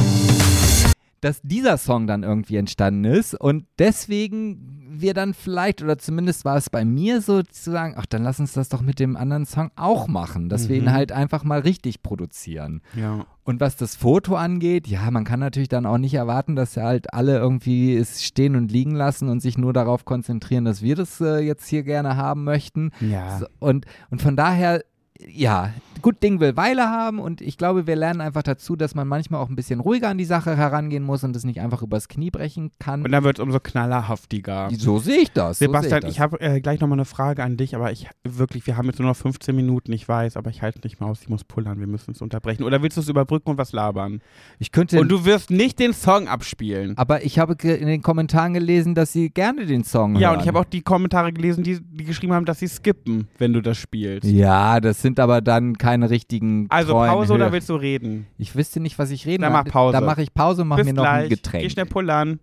dass dieser Song dann irgendwie entstanden ist und deswegen wir dann vielleicht, oder zumindest war es bei mir so, zu sagen, ach, dann lass uns das doch mit dem anderen Song auch machen, dass wir ihn Mhm. halt einfach mal richtig produzieren. Ja. Und was das Foto angeht, ja, man kann natürlich dann auch nicht erwarten, dass halt alle irgendwie es stehen und liegen lassen und sich nur darauf konzentrieren, dass wir das äh, jetzt hier gerne haben möchten. Ja. So, und, und von daher, ja, gut Ding will Weile haben und ich glaube, wir lernen einfach dazu, dass man manchmal auch ein bisschen ruhiger an die Sache herangehen muss und das nicht einfach übers Knie brechen kann. Und dann wird es umso knallerhaftiger. So sehe ich das. Sebastian, so sehe ich habe äh, gleich nochmal eine Frage an dich, aber ich wirklich, wir haben jetzt nur noch fünfzehn Minuten, ich weiß, aber ich halte nicht mehr aus, ich muss pullern, wir müssen es unterbrechen. Oder willst du es überbrücken und was labern? Ich könnte, Und du wirst nicht den Song abspielen. aber ich habe ge- in den Kommentaren gelesen, dass sie gerne den Song Ja, hören. und ich habe auch die Kommentare gelesen, die, die geschrieben haben, dass sie skippen, wenn du das spielst. Ja, das sind aber dann keine richtigen Also treuen Pause oder Hörer. willst du reden? Ich wüsste nicht, was ich reden Dann will. mach Pause. Dann mache ich Pause und mache Bis mir noch gleich. ein Getränk. Geh schnell pullern.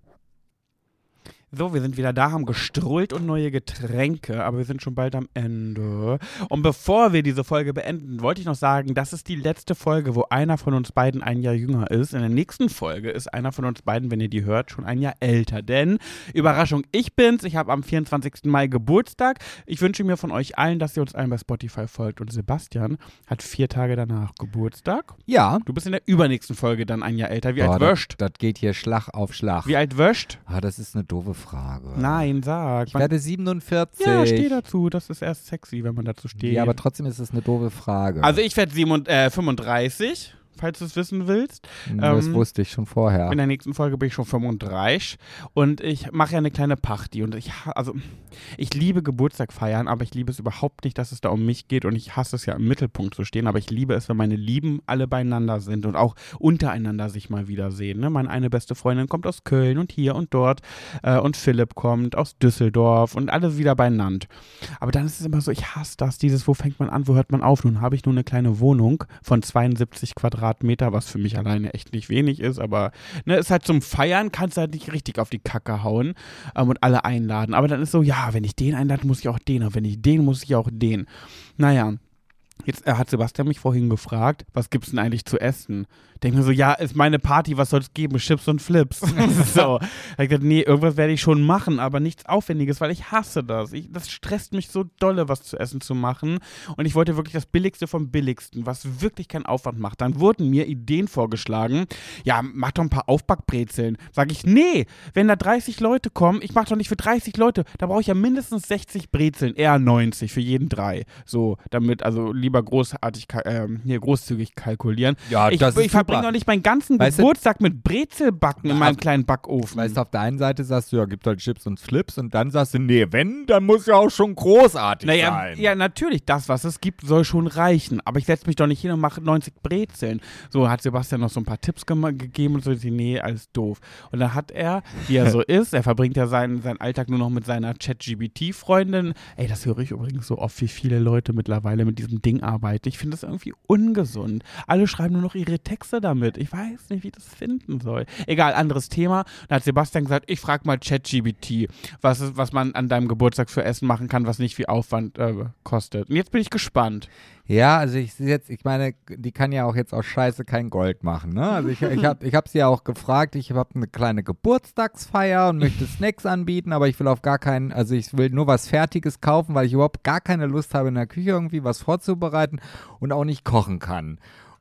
So, wir sind wieder da, haben gestrullt und neue Getränke, aber wir sind schon bald am Ende. Und bevor wir diese Folge beenden, wollte ich noch sagen, das ist die letzte Folge, wo einer von uns beiden ein Jahr jünger ist. In der nächsten Folge ist einer von uns beiden, wenn ihr die hört, schon ein Jahr älter. Denn, Überraschung, ich bin's, ich habe am vierundzwanzigsten Mai Geburtstag. Ich wünsche mir von euch allen, dass ihr uns allen bei Spotify folgt. Und Sebastian hat vier Tage danach Geburtstag. Ja. Du bist in der übernächsten Folge dann ein Jahr älter. Wie Boah, alt das, wirst? das geht hier Schlag auf Schlag. Wie alt wirst? Ah, das ist eine doofe Frage. Nein, sag. Ich werde siebenundvierzig. Ja, steh dazu. Das ist erst sexy, wenn man dazu steht. Ja, aber trotzdem ist es eine doofe Frage. also ich werde äh, fünfunddreißig, falls du es wissen willst. das ähm, wusste ich schon vorher. In der nächsten Folge bin ich schon fünfunddreißig und ich mache ja eine kleine Party und ich, ha- also ich liebe Geburtstag feiern, aber ich liebe es überhaupt nicht, dass es da um mich geht und ich hasse es ja im Mittelpunkt zu stehen, aber ich liebe es, wenn meine Lieben alle beieinander sind und auch untereinander sich mal wiedersehen. Ne? Meine eine beste Freundin kommt aus Köln und hier und dort äh, und Philipp kommt aus Düsseldorf und alle wieder beieinander. Aber dann ist es immer so, ich hasse das, dieses, wo fängt man an, wo hört man auf? Nun habe ich nur eine kleine Wohnung von zweiundsiebzig Quadratmeter, was für mich alleine echt nicht wenig ist, aber ne, ist halt zum Feiern, kannst du halt nicht richtig auf die Kacke hauen ähm, und alle einladen. Aber dann ist so, ja, wenn ich den einlade, muss ich auch den, und wenn ich den, muss ich auch den. Naja, jetzt äh, hat Sebastian mich vorhin gefragt, was gibt's denn eigentlich zu essen? Denke mir so, ja, ist meine Party, was soll es geben? Chips und Flips. so. Da hab ich gedacht, nee, irgendwas werde ich schon machen, aber nichts Aufwendiges, weil ich hasse das. Ich, das stresst mich so dolle, was zu essen zu machen. Und ich wollte wirklich das Billigste vom Billigsten, was wirklich keinen Aufwand macht. Dann wurden mir Ideen vorgeschlagen. Ja, mach doch ein paar Aufbackbrezeln. Sag ich, nee, wenn da dreißig Leute kommen, ich mach doch nicht für dreißig Leute, da brauche ich ja mindestens sechzig Brezeln, eher neunzig für jeden drei. So, damit, also lieber großartig, äh, hier großzügig kalkulieren. Ja, ich, das ist ich verbringe super. auch nicht meinen ganzen Weißt du- Geburtstag mit Brezelbacken in Ja, meinem kleinen Backofen. Weißt du, auf der einen Seite sagst du, ja, gibt halt Chips und Flips und dann sagst du, nee, wenn, dann muss ja auch schon großartig Naja, sein. ja, natürlich, das, was es gibt, soll schon reichen. Aber ich setze mich doch nicht hin und mache neunzig Brezeln. So hat Sebastian noch so ein paar Tipps gema- gegeben und so, ich, nee, alles doof. Und dann hat er, wie er so ist, er verbringt ja seinen, seinen Alltag nur noch mit seiner Chat-G P T-Freundin. Ey, das höre ich übrigens so oft, wie viele Leute mittlerweile mit diesem Ding arbeiten. Ich finde das irgendwie ungesund. Alle schreiben nur noch ihre Texte damit. Ich weiß nicht, wie ich das finden soll. Egal, anderes Thema. Dann hat Sebastian gesagt, ich frage mal Chat G P T, was, ist, was man an deinem Geburtstag für Essen machen kann, was nicht viel Aufwand äh, kostet. Und jetzt bin ich gespannt. Ja, also ich sehe jetzt, ich meine, die kann ja auch jetzt aus Scheiße kein Gold machen, ne? Also ich, ich habe ich hab sie ja auch gefragt, ich habe eine kleine Geburtstagsfeier und möchte Snacks anbieten, aber ich will auf gar keinen, also ich will nur was Fertiges kaufen, weil ich überhaupt gar keine Lust habe, in der Küche irgendwie was vorzubereiten und auch nicht kochen kann.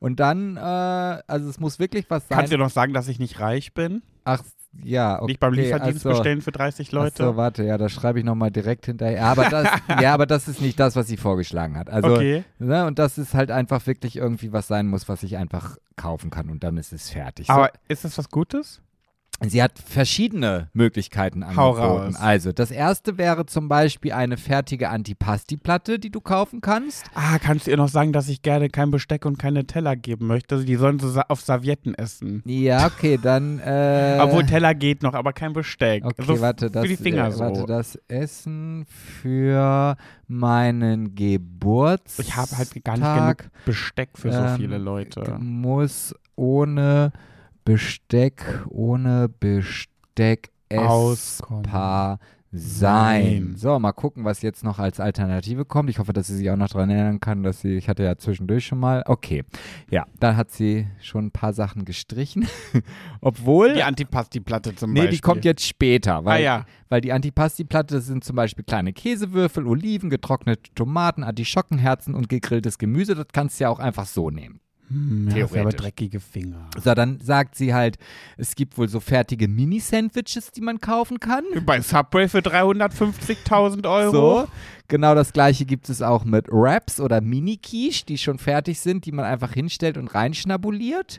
Und dann, äh, also es muss wirklich was sein. Kannst du noch sagen, dass ich nicht reich bin? Ach, ja, okay. Nicht beim Lieferdienst also, bestellen für dreißig Leute? Achso, warte, ja, das schreibe ich nochmal direkt hinterher. Aber das, ja, aber das ist nicht das, was sie vorgeschlagen hat. Also, okay. ne, und das ist halt einfach wirklich irgendwie was sein muss, was ich einfach kaufen kann und dann ist es fertig. Aber so. ist das was Gutes? Sie hat verschiedene Möglichkeiten Hau angeboten. raus. Also, das erste wäre zum Beispiel eine fertige Antipasti-Platte, die du kaufen kannst. Ah, kannst du ihr noch sagen, dass ich gerne kein Besteck und keine Teller geben möchte? Also die sollen so sa- auf Servietten essen. Ja, okay, dann. Äh, Obwohl Teller geht noch, aber kein Besteck. Okay, so warte, das, für die Finger äh, so. warte, das Essen für meinen Geburtstag. Ich habe halt gar nicht genug Besteck für so ähm, viele Leute. Muss ohne Besteck, ohne Besteck Auskommen. essbar sein. Nein. So, mal gucken, was jetzt noch als Alternative kommt. Ich hoffe, dass sie sich auch noch daran erinnern kann, dass sie, ich hatte ja zwischendurch schon mal, okay. Ja, da hat sie schon ein paar Sachen gestrichen. Obwohl, Die Antipasti-Platte zum nee, Beispiel. die kommt jetzt später, weil, Ah ja. weil die Antipasti-Platte, das sind zum Beispiel kleine Käsewürfel, Oliven, getrocknete Tomaten, Artischockenherzen und gegrilltes Gemüse. Das kannst du ja auch einfach so nehmen. Hm, ja, Theoretisch. aber dreckige Finger. So, dann sagt sie halt, es gibt wohl so fertige Mini-Sandwiches, die man kaufen kann. Bei Subway für dreihundertfünfzigtausend Euro. So, genau das gleiche gibt es auch mit Wraps oder Mini-Quiche, die schon fertig sind, die man einfach hinstellt und reinschnabuliert.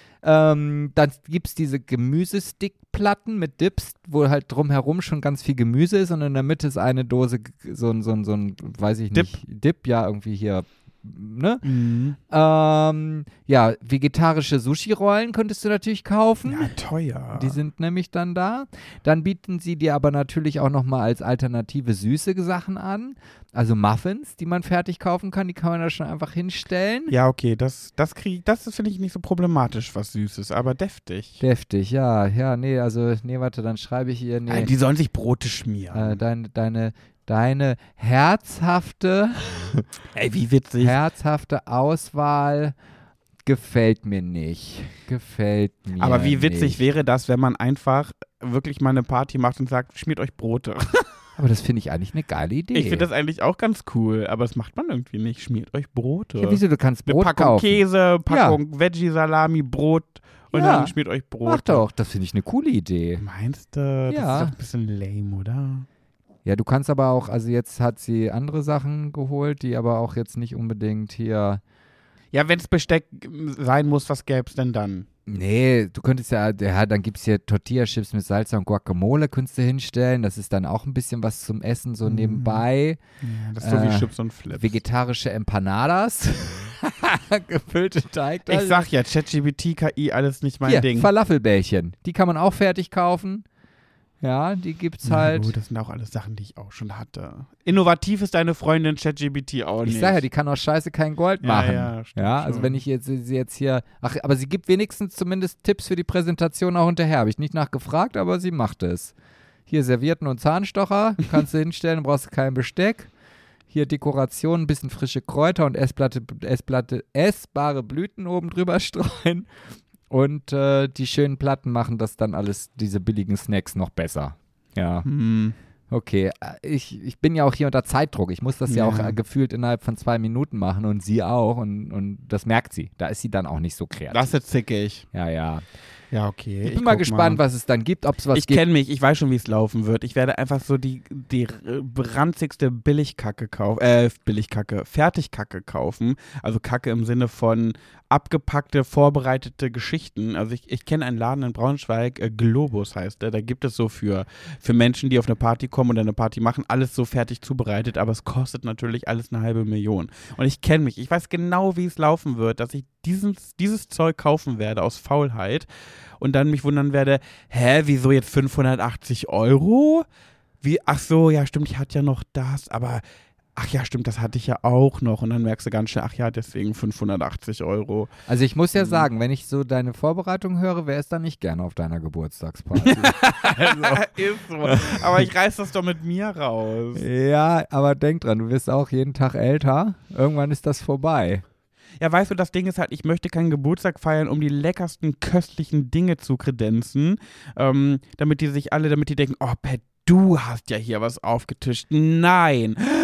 Ähm, dann gibt es diese Gemüsestickplatten mit Dips, wo halt drumherum schon ganz viel Gemüse ist und in der Mitte ist eine Dose, g- so ein, so ein, so ein weiß ich Dip. nicht, Dip, ja, irgendwie hier, ne? Mhm. Ähm, ja, vegetarische Sushi-Rollen könntest du natürlich kaufen. Ja, teuer. Die sind nämlich dann da. Dann bieten sie dir aber natürlich auch nochmal als Alternative süße Sachen an. Also Muffins, die man fertig kaufen kann, die kann man da schon einfach hinstellen. Ja, okay, das, das krieg, das finde ich nicht so problematisch, was Süßes, aber deftig. Deftig, ja, ja, nee, also, nee, warte, dann schreibe ich ihr, nee, Nein, die sollen sich Brote schmieren. äh, deine, deine, deine herzhafte, Ey, wie witzig. herzhafte Auswahl gefällt mir nicht. Gefällt mir Aber wie witzig nicht. wäre das, wenn man einfach wirklich mal eine Party macht und sagt, schmiert euch Brote. Aber das finde ich eigentlich eine geile Idee. Ich finde das eigentlich auch ganz cool, aber das macht man irgendwie nicht. Schmiert euch Brote. Ja, wieso, du kannst Eine Brot Packung kaufen. Käse, Packung Veggie-Salami, Brot und Ja. dann schmiert euch Brot. Mach doch, das finde ich eine coole Idee. Meinst du? Das Ja. ist doch ein bisschen lame, oder? Ja, du kannst aber auch, also jetzt hat sie andere Sachen geholt, die aber auch jetzt nicht unbedingt hier. Ja, wenn es Besteck sein muss, was gäbe es denn dann? Nee, du könntest ja, ja dann gibt es hier Tortilla-Chips mit Salsa und Guacamole, könntest du hinstellen. Das ist dann auch ein bisschen was zum Essen, so Mhm. nebenbei. Ja, das ist so Äh, wie Chips und Flips. Vegetarische Empanadas. Gefüllte Teig. Ich sag ja, ChatGPT, K I, alles nicht mein hier, Ding. Falafelbällchen. Die kann man auch fertig kaufen. Ja, die gibt's Na halt. gut, das sind auch alles Sachen, die ich auch schon hatte. Innovativ ist deine Freundin ChatGPT auch nicht. Ich sag ja, die kann aus Scheiße kein Gold Ja, machen. ja, stimmt Ja, also schon. wenn ich jetzt sie jetzt hier, ach, aber sie gibt wenigstens zumindest Tipps für die Präsentation auch hinterher. Habe ich nicht nachgefragt, aber sie macht es. Hier Servietten und Zahnstocher, kannst du hinstellen, brauchst du kein Besteck. Hier Dekoration, ein bisschen frische Kräuter und Essplatte, Essplatte, essbare Blüten oben drüber streuen. Und äh, die schönen Platten machen das dann alles, diese billigen Snacks, noch besser. Ja. Hm. Okay, ich, ich bin ja auch hier unter Zeitdruck. Ich muss das ja, Ja. auch äh, gefühlt innerhalb von zwei Minuten machen und sie auch. Und, und das merkt sie. Da ist sie dann auch nicht so kreativ. Das ist jetzt zickig. Ja, ja. Ja, okay. Ich bin mal gespannt, was es dann gibt, ob es was Ich gibt. kenne mich, ich weiß schon, wie es laufen wird. Ich werde einfach so die, die ranzigste Billigkacke kaufen, äh, Billigkacke, Fertigkacke kaufen. Also Kacke im Sinne von abgepackte, vorbereitete Geschichten. Also ich, ich kenne einen Laden in Braunschweig, äh, Globus heißt der. Da gibt es so für, für Menschen, die auf eine Party kommen und eine Party machen, alles so fertig zubereitet, aber es kostet natürlich alles eine halbe Million. Und ich kenne mich, ich weiß genau, wie es laufen wird, dass ich dieses, dieses Zeug kaufen werde aus Faulheit und dann mich wundern werde, hä, wieso jetzt fünfhundertachtzig Euro? Wie, ach so, ja stimmt, ich hatte ja noch das, aber ach ja stimmt, das hatte ich ja auch noch und dann merkst du ganz schnell, ach ja, deswegen fünfhundertachtzig Euro. Also ich muss ja Mhm. sagen, wenn ich so deine Vorbereitung höre, wer ist dann nicht gerne auf deiner Geburtstagsparty? Ist so. Aber ich reiß das doch mit mir raus. Ja, aber denk dran, du wirst auch jeden Tag älter. Irgendwann ist das vorbei. Ja, weißt du, das Ding ist halt, ich möchte keinen Geburtstag feiern, um die leckersten, köstlichen Dinge zu kredenzen, ähm, damit die sich alle, damit die denken, oh, Pat, du hast ja hier was aufgetischt. Nein,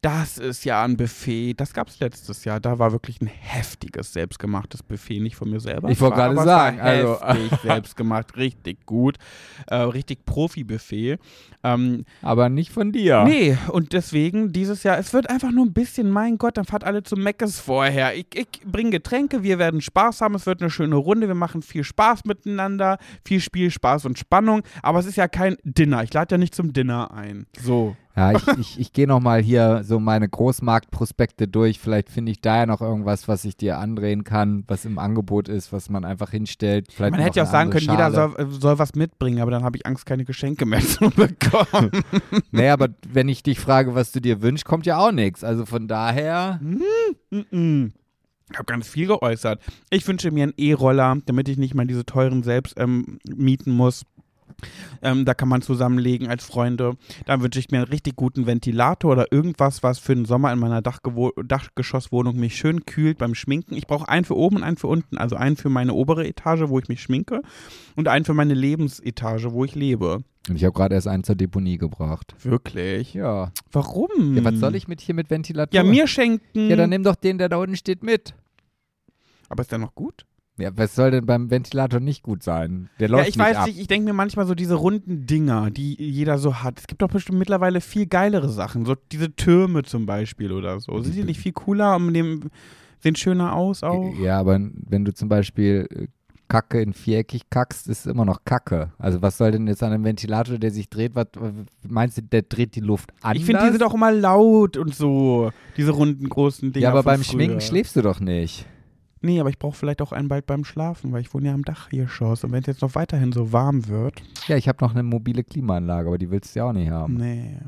Das ist ja ein Buffet, das gab es letztes Jahr. Da war wirklich ein heftiges, selbstgemachtes Buffet, nicht von mir selber. Ich wollte gerade aber sagen, es war also heftig selbstgemacht, richtig gut. Äh, richtig Profi-Buffet. Ähm, aber nicht von dir. Nee, und deswegen dieses Jahr, es wird einfach nur ein bisschen, mein Gott, dann fahrt alle zu Meckes vorher. Ich, ich bringe Getränke, wir werden Spaß haben, es wird eine schöne Runde, wir machen viel Spaß miteinander, viel Spiel, Spaß und Spannung, aber es ist ja kein Dinner, ich lade ja nicht zum Dinner ein. So. Ja, ich, ich, ich gehe nochmal hier so meine Großmarktprospekte durch. Vielleicht finde ich da ja noch irgendwas, was ich dir andrehen kann, was im Angebot ist, was man einfach hinstellt. Vielleicht man hätte ja auch sagen können, Schale. jeder soll, soll was mitbringen, aber dann habe ich Angst, keine Geschenke mehr zu bekommen. Naja, aber wenn ich dich frage, was du dir wünschst, kommt ja auch nichts. Also von daher. Mm-mm. Ich habe ganz viel geäußert. Ich wünsche mir einen E-Roller, damit ich nicht mal diese teuren selbst ähm, mieten muss. Ähm, da kann man zusammenlegen als Freunde. Dann wünsche ich mir einen richtig guten Ventilator oder irgendwas, was für den Sommer in meiner Dachgewo- Dachgeschosswohnung mich schön kühlt beim Schminken. Ich brauche einen für oben und einen für unten. Also einen für meine obere Etage, wo ich mich schminke, und einen für meine Lebensetage, wo ich lebe. Und ich habe gerade erst einen zur Deponie gebracht. Wirklich? Ja. Warum? Ja, was soll ich mit hier mit Ventilator? Ja, mir schenken. Ja, dann nimm doch den, der da unten steht, mit. Aber ist der noch gut? Ja, was soll denn beim Ventilator nicht gut sein? Der läuft Ja, ich nicht weiß ab. nicht, ich denke mir manchmal so diese runden Dinger, die jeder so hat. Es gibt doch bestimmt mittlerweile viel geilere Sachen, so diese Türme zum Beispiel oder so. Sind die nicht viel cooler und dem, sehen schöner aus auch? Ja, aber wenn du zum Beispiel Kacke in viereckig kackst, ist es immer noch Kacke. Also was soll denn jetzt an einem Ventilator, der sich dreht, was meinst du, der dreht die Luft anders? Ich finde, die sind auch immer laut und so, diese runden großen Dinger. Ja, aber von beim früher. Schminken schläfst du doch nicht. Nee, aber ich brauche vielleicht auch einen bald beim Schlafen, weil ich wohne ja am Dachgeschoss. Und wenn es jetzt noch weiterhin so warm wird. Ja, ich habe noch eine mobile Klimaanlage, aber die willst du ja auch nicht haben. Nee.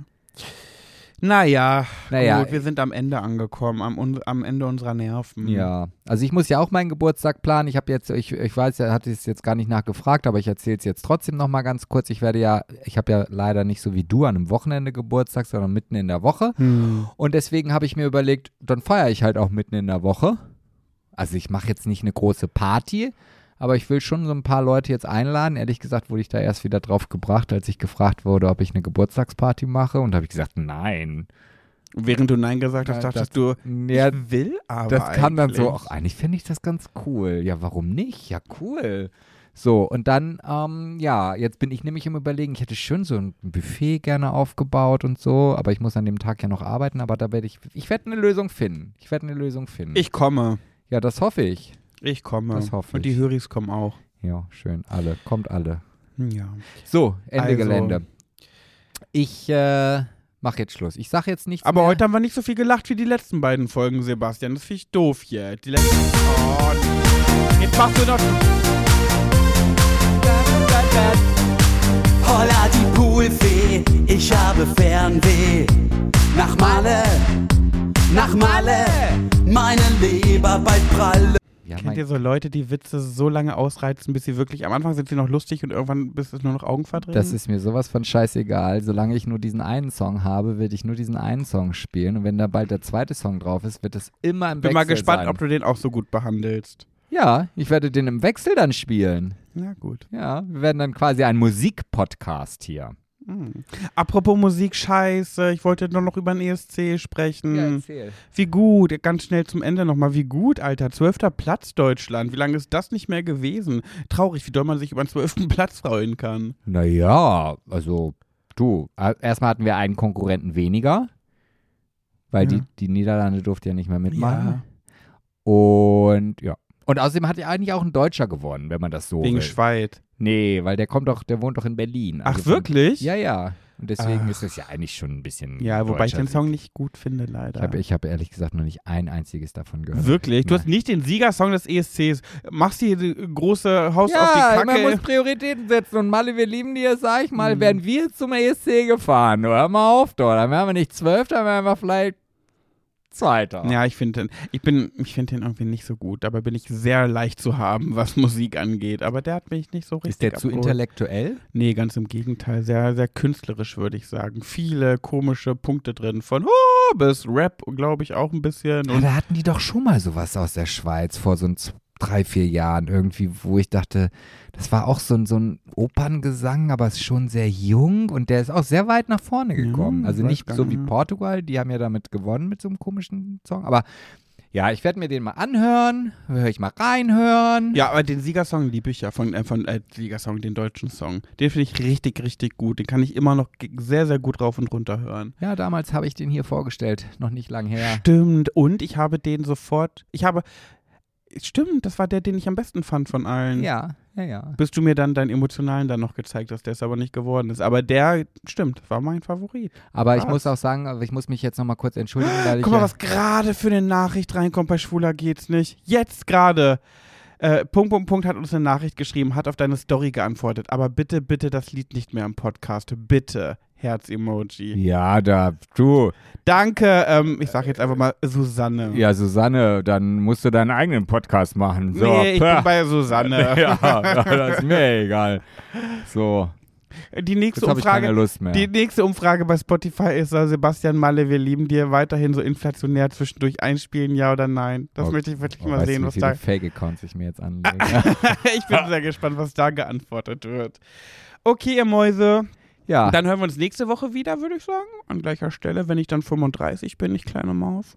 Naja, Naja, gut, wir sind am Ende angekommen, am, un- am Ende unserer Nerven. Ja, also ich muss ja auch meinen Geburtstag planen. Ich habe jetzt, ich, ich weiß, er hat es jetzt gar nicht nachgefragt, aber ich erzähle es jetzt trotzdem nochmal ganz kurz. Ich werde ja, ich habe ja leider nicht so wie du an einem Wochenende Geburtstag, sondern mitten in der Woche. Hm. Und deswegen habe ich mir überlegt, dann feiere ich halt auch mitten in der Woche. Also ich mache jetzt nicht eine große Party, aber ich will schon so ein paar Leute jetzt einladen. Ehrlich gesagt wurde ich da erst wieder drauf gebracht, als ich gefragt wurde, ob ich eine Geburtstagsparty mache. Und da habe ich gesagt, nein. Während du Nein gesagt hast, Ja, dachtest das- du, ja, ich will aber Das kam dann so, eigentlich. ach, eigentlich finde ich das ganz cool. Ja, warum nicht? Ja, cool. So, und dann, ähm, ja, jetzt bin ich nämlich im Überlegen, ich hätte schön so ein Buffet gerne aufgebaut und so, aber ich muss an dem Tag ja noch arbeiten, aber da werde ich, ich werde eine Lösung finden. Ich werde eine Lösung finden. Ich komme. Ja, das hoffe ich. Ich komme. Das hoffe Und die ich. Höris kommen auch. Ja, schön. Alle. Kommt alle. Ja. So, Ende Also. Gelände. Ich, äh, mach jetzt Schluss. Ich sag jetzt nichts Aber mehr. heute haben wir nicht so viel gelacht wie die letzten beiden Folgen, Sebastian. Das finde ich doof hier. Die letzten. Oh, jetzt machst du noch. Holla die Poolfee, ich habe Fernweh. Nach Malle, nach Malle, meine Leber bald pralle. Ja, Kennt mein, ihr so Leute, die Witze so lange ausreizen, bis sie wirklich, am Anfang sind sie noch lustig und irgendwann bis es nur noch Augenverdrehen? das ist mir sowas von scheißegal. Solange ich nur diesen einen Song habe, werde ich nur diesen einen Song spielen. Und wenn da bald der zweite Song drauf ist, wird es immer im Bin Wechsel mal gespannt, sein. ob du den auch so gut behandelst. Ja, ich werde den im Wechsel dann spielen. Ja, gut. Ja, wir werden dann quasi ein Musikpodcast hier. Hm. Apropos Musik, scheiße, ich wollte nur noch über den E S C sprechen. erzähl. Wie gut, ganz schnell zum Ende nochmal, wie gut, Alter, zwölfter Platz Deutschland, wie lange ist das nicht mehr gewesen? Traurig, wie doll man sich über den zwölften Platz freuen kann. Naja, also du, äh, erstmal hatten wir einen Konkurrenten weniger, weil Ja. die, die Niederlande durfte ja nicht mehr mitmachen. Und ja. Und außerdem hat ja eigentlich auch ein Deutscher gewonnen, wenn man das so Wegen will. Schweid. Nee, weil der kommt doch, der wohnt doch in Berlin. Ach, Also von- wirklich? Ja, ja. Und deswegen Ach. ist es ja eigentlich schon ein bisschen Ja, wobei ich deutscher den Sieg. Song nicht gut finde, leider. Ich habe ich hab ehrlich gesagt noch nicht ein einziges davon gehört. Wirklich? Du Nein. hast nicht den Siegersong des E S Cs. Machst die große Haus auf Ja, die man Kacke. muss Prioritäten setzen. Und Malle, wir lieben dir, sag ich mal, Mhm. wären wir zum E S C gefahren. Hör mal auf, dort. Dann wären wir nicht zwölf, dann wären wir vielleicht Zweiter. Ja, ich finde den, ich bin, ich finde den irgendwie nicht so gut. Dabei bin ich sehr leicht zu haben, was Musik angeht. Aber der hat mich nicht so richtig Ist der zu abgeholt. intellektuell? Nee, ganz im Gegenteil. Sehr, sehr künstlerisch, würde ich sagen. Viele komische Punkte drin. Von oh, bis Rap, glaube ich, auch ein bisschen. Ja, Und da hatten die doch schon mal sowas aus der Schweiz vor so ein, drei, vier Jahren irgendwie, wo ich dachte, das war auch so ein, so ein Operngesang, aber es ist schon sehr jung und der ist auch sehr weit nach vorne gekommen. Ja, also weiß nicht gar so wie nicht. Portugal, die haben ja damit gewonnen mit so einem komischen Song, aber ja, ich werde mir den mal anhören, höre ich mal reinhören. Ja, aber den Siegersong liebe ich ja, von, äh, von äh, Siegersong, den deutschen Song. Den finde ich richtig, richtig gut. Den kann ich immer noch g- sehr, sehr gut rauf und runter hören. Ja, damals habe ich den hier vorgestellt, noch nicht lang her. Stimmt. Und ich habe den sofort, ich habe, stimmt, das war der, den ich am besten fand von allen. Ja, ja, ja. Bis du mir dann deinen emotionalen dann noch gezeigt hast, der es aber nicht geworden ist. Aber der, stimmt, war mein Favorit. Aber ich Krass. muss auch sagen, aber ich muss mich jetzt nochmal kurz entschuldigen, weil ich Guck mal, ja, was gerade für eine Nachricht reinkommt bei Schwuler geht's nicht. Jetzt gerade. Äh, Punkt, Punkt, Punkt hat uns eine Nachricht geschrieben, hat auf deine Story geantwortet. Aber bitte, bitte das Lied nicht mehr im Podcast. Bitte. Herz-Emoji. ja, da, du, Danke, ähm, ich sag jetzt einfach mal Susanne. ja, Susanne, dann musst du deinen eigenen Podcast machen. So, nee, ich pah. bin bei Susanne. ja, ja, das ist mir egal. So, Die nächste jetzt habe ich keine Umfrage. Lust mehr. Die nächste Umfrage bei Spotify ist, soll Sebastian Malle, wir lieben dir, weiterhin so inflationär zwischendurch einspielen, ja oder nein? Das Oh, möchte ich wirklich oh, mal weißt sehen, du, wie was viele da... Fake-Accounts ich mir jetzt anlege. Ich bin sehr gespannt, was da geantwortet wird. Okay, ihr Mäuse, ja, dann hören wir uns nächste Woche wieder, würde ich sagen, an gleicher Stelle, wenn ich dann fünfunddreißig bin, ich kleine Maus.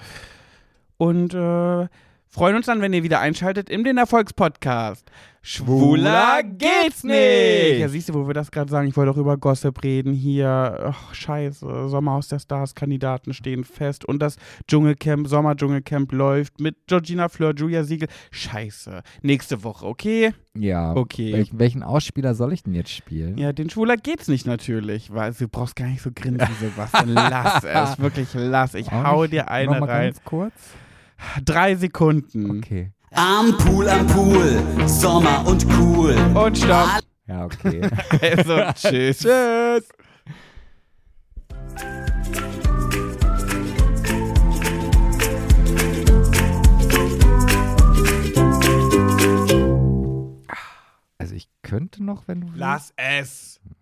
Und äh, freuen uns dann, wenn ihr wieder einschaltet in den Erfolgspodcast. Schwuler geht's nicht! Ja, siehst du, wo wir das gerade sagen, ich wollte auch über Gossip reden hier. Ach, scheiße, Sommerhaus der Stars, Kandidaten stehen fest und das Dschungelcamp, Sommer-Dschungelcamp läuft mit Georgina Fleur, Julia Siegel. Scheiße. Nächste Woche, okay? ja. Okay. Welch, welchen Ausspieler soll ich denn jetzt spielen? Ja, den Schwuler geht's nicht natürlich, weil du brauchst gar nicht so grinsen, Sebastian. Lass es, wirklich lass. Ich Auch hau nicht? dir eine Noch mal rein. ganz kurz? Drei Sekunden. Okay. Am Pool, am Pool, Sommer und cool. Und stopp. Ja, okay. Also, tschüss. Tschüss. Also ich könnte noch, wenn du willst. Lass es.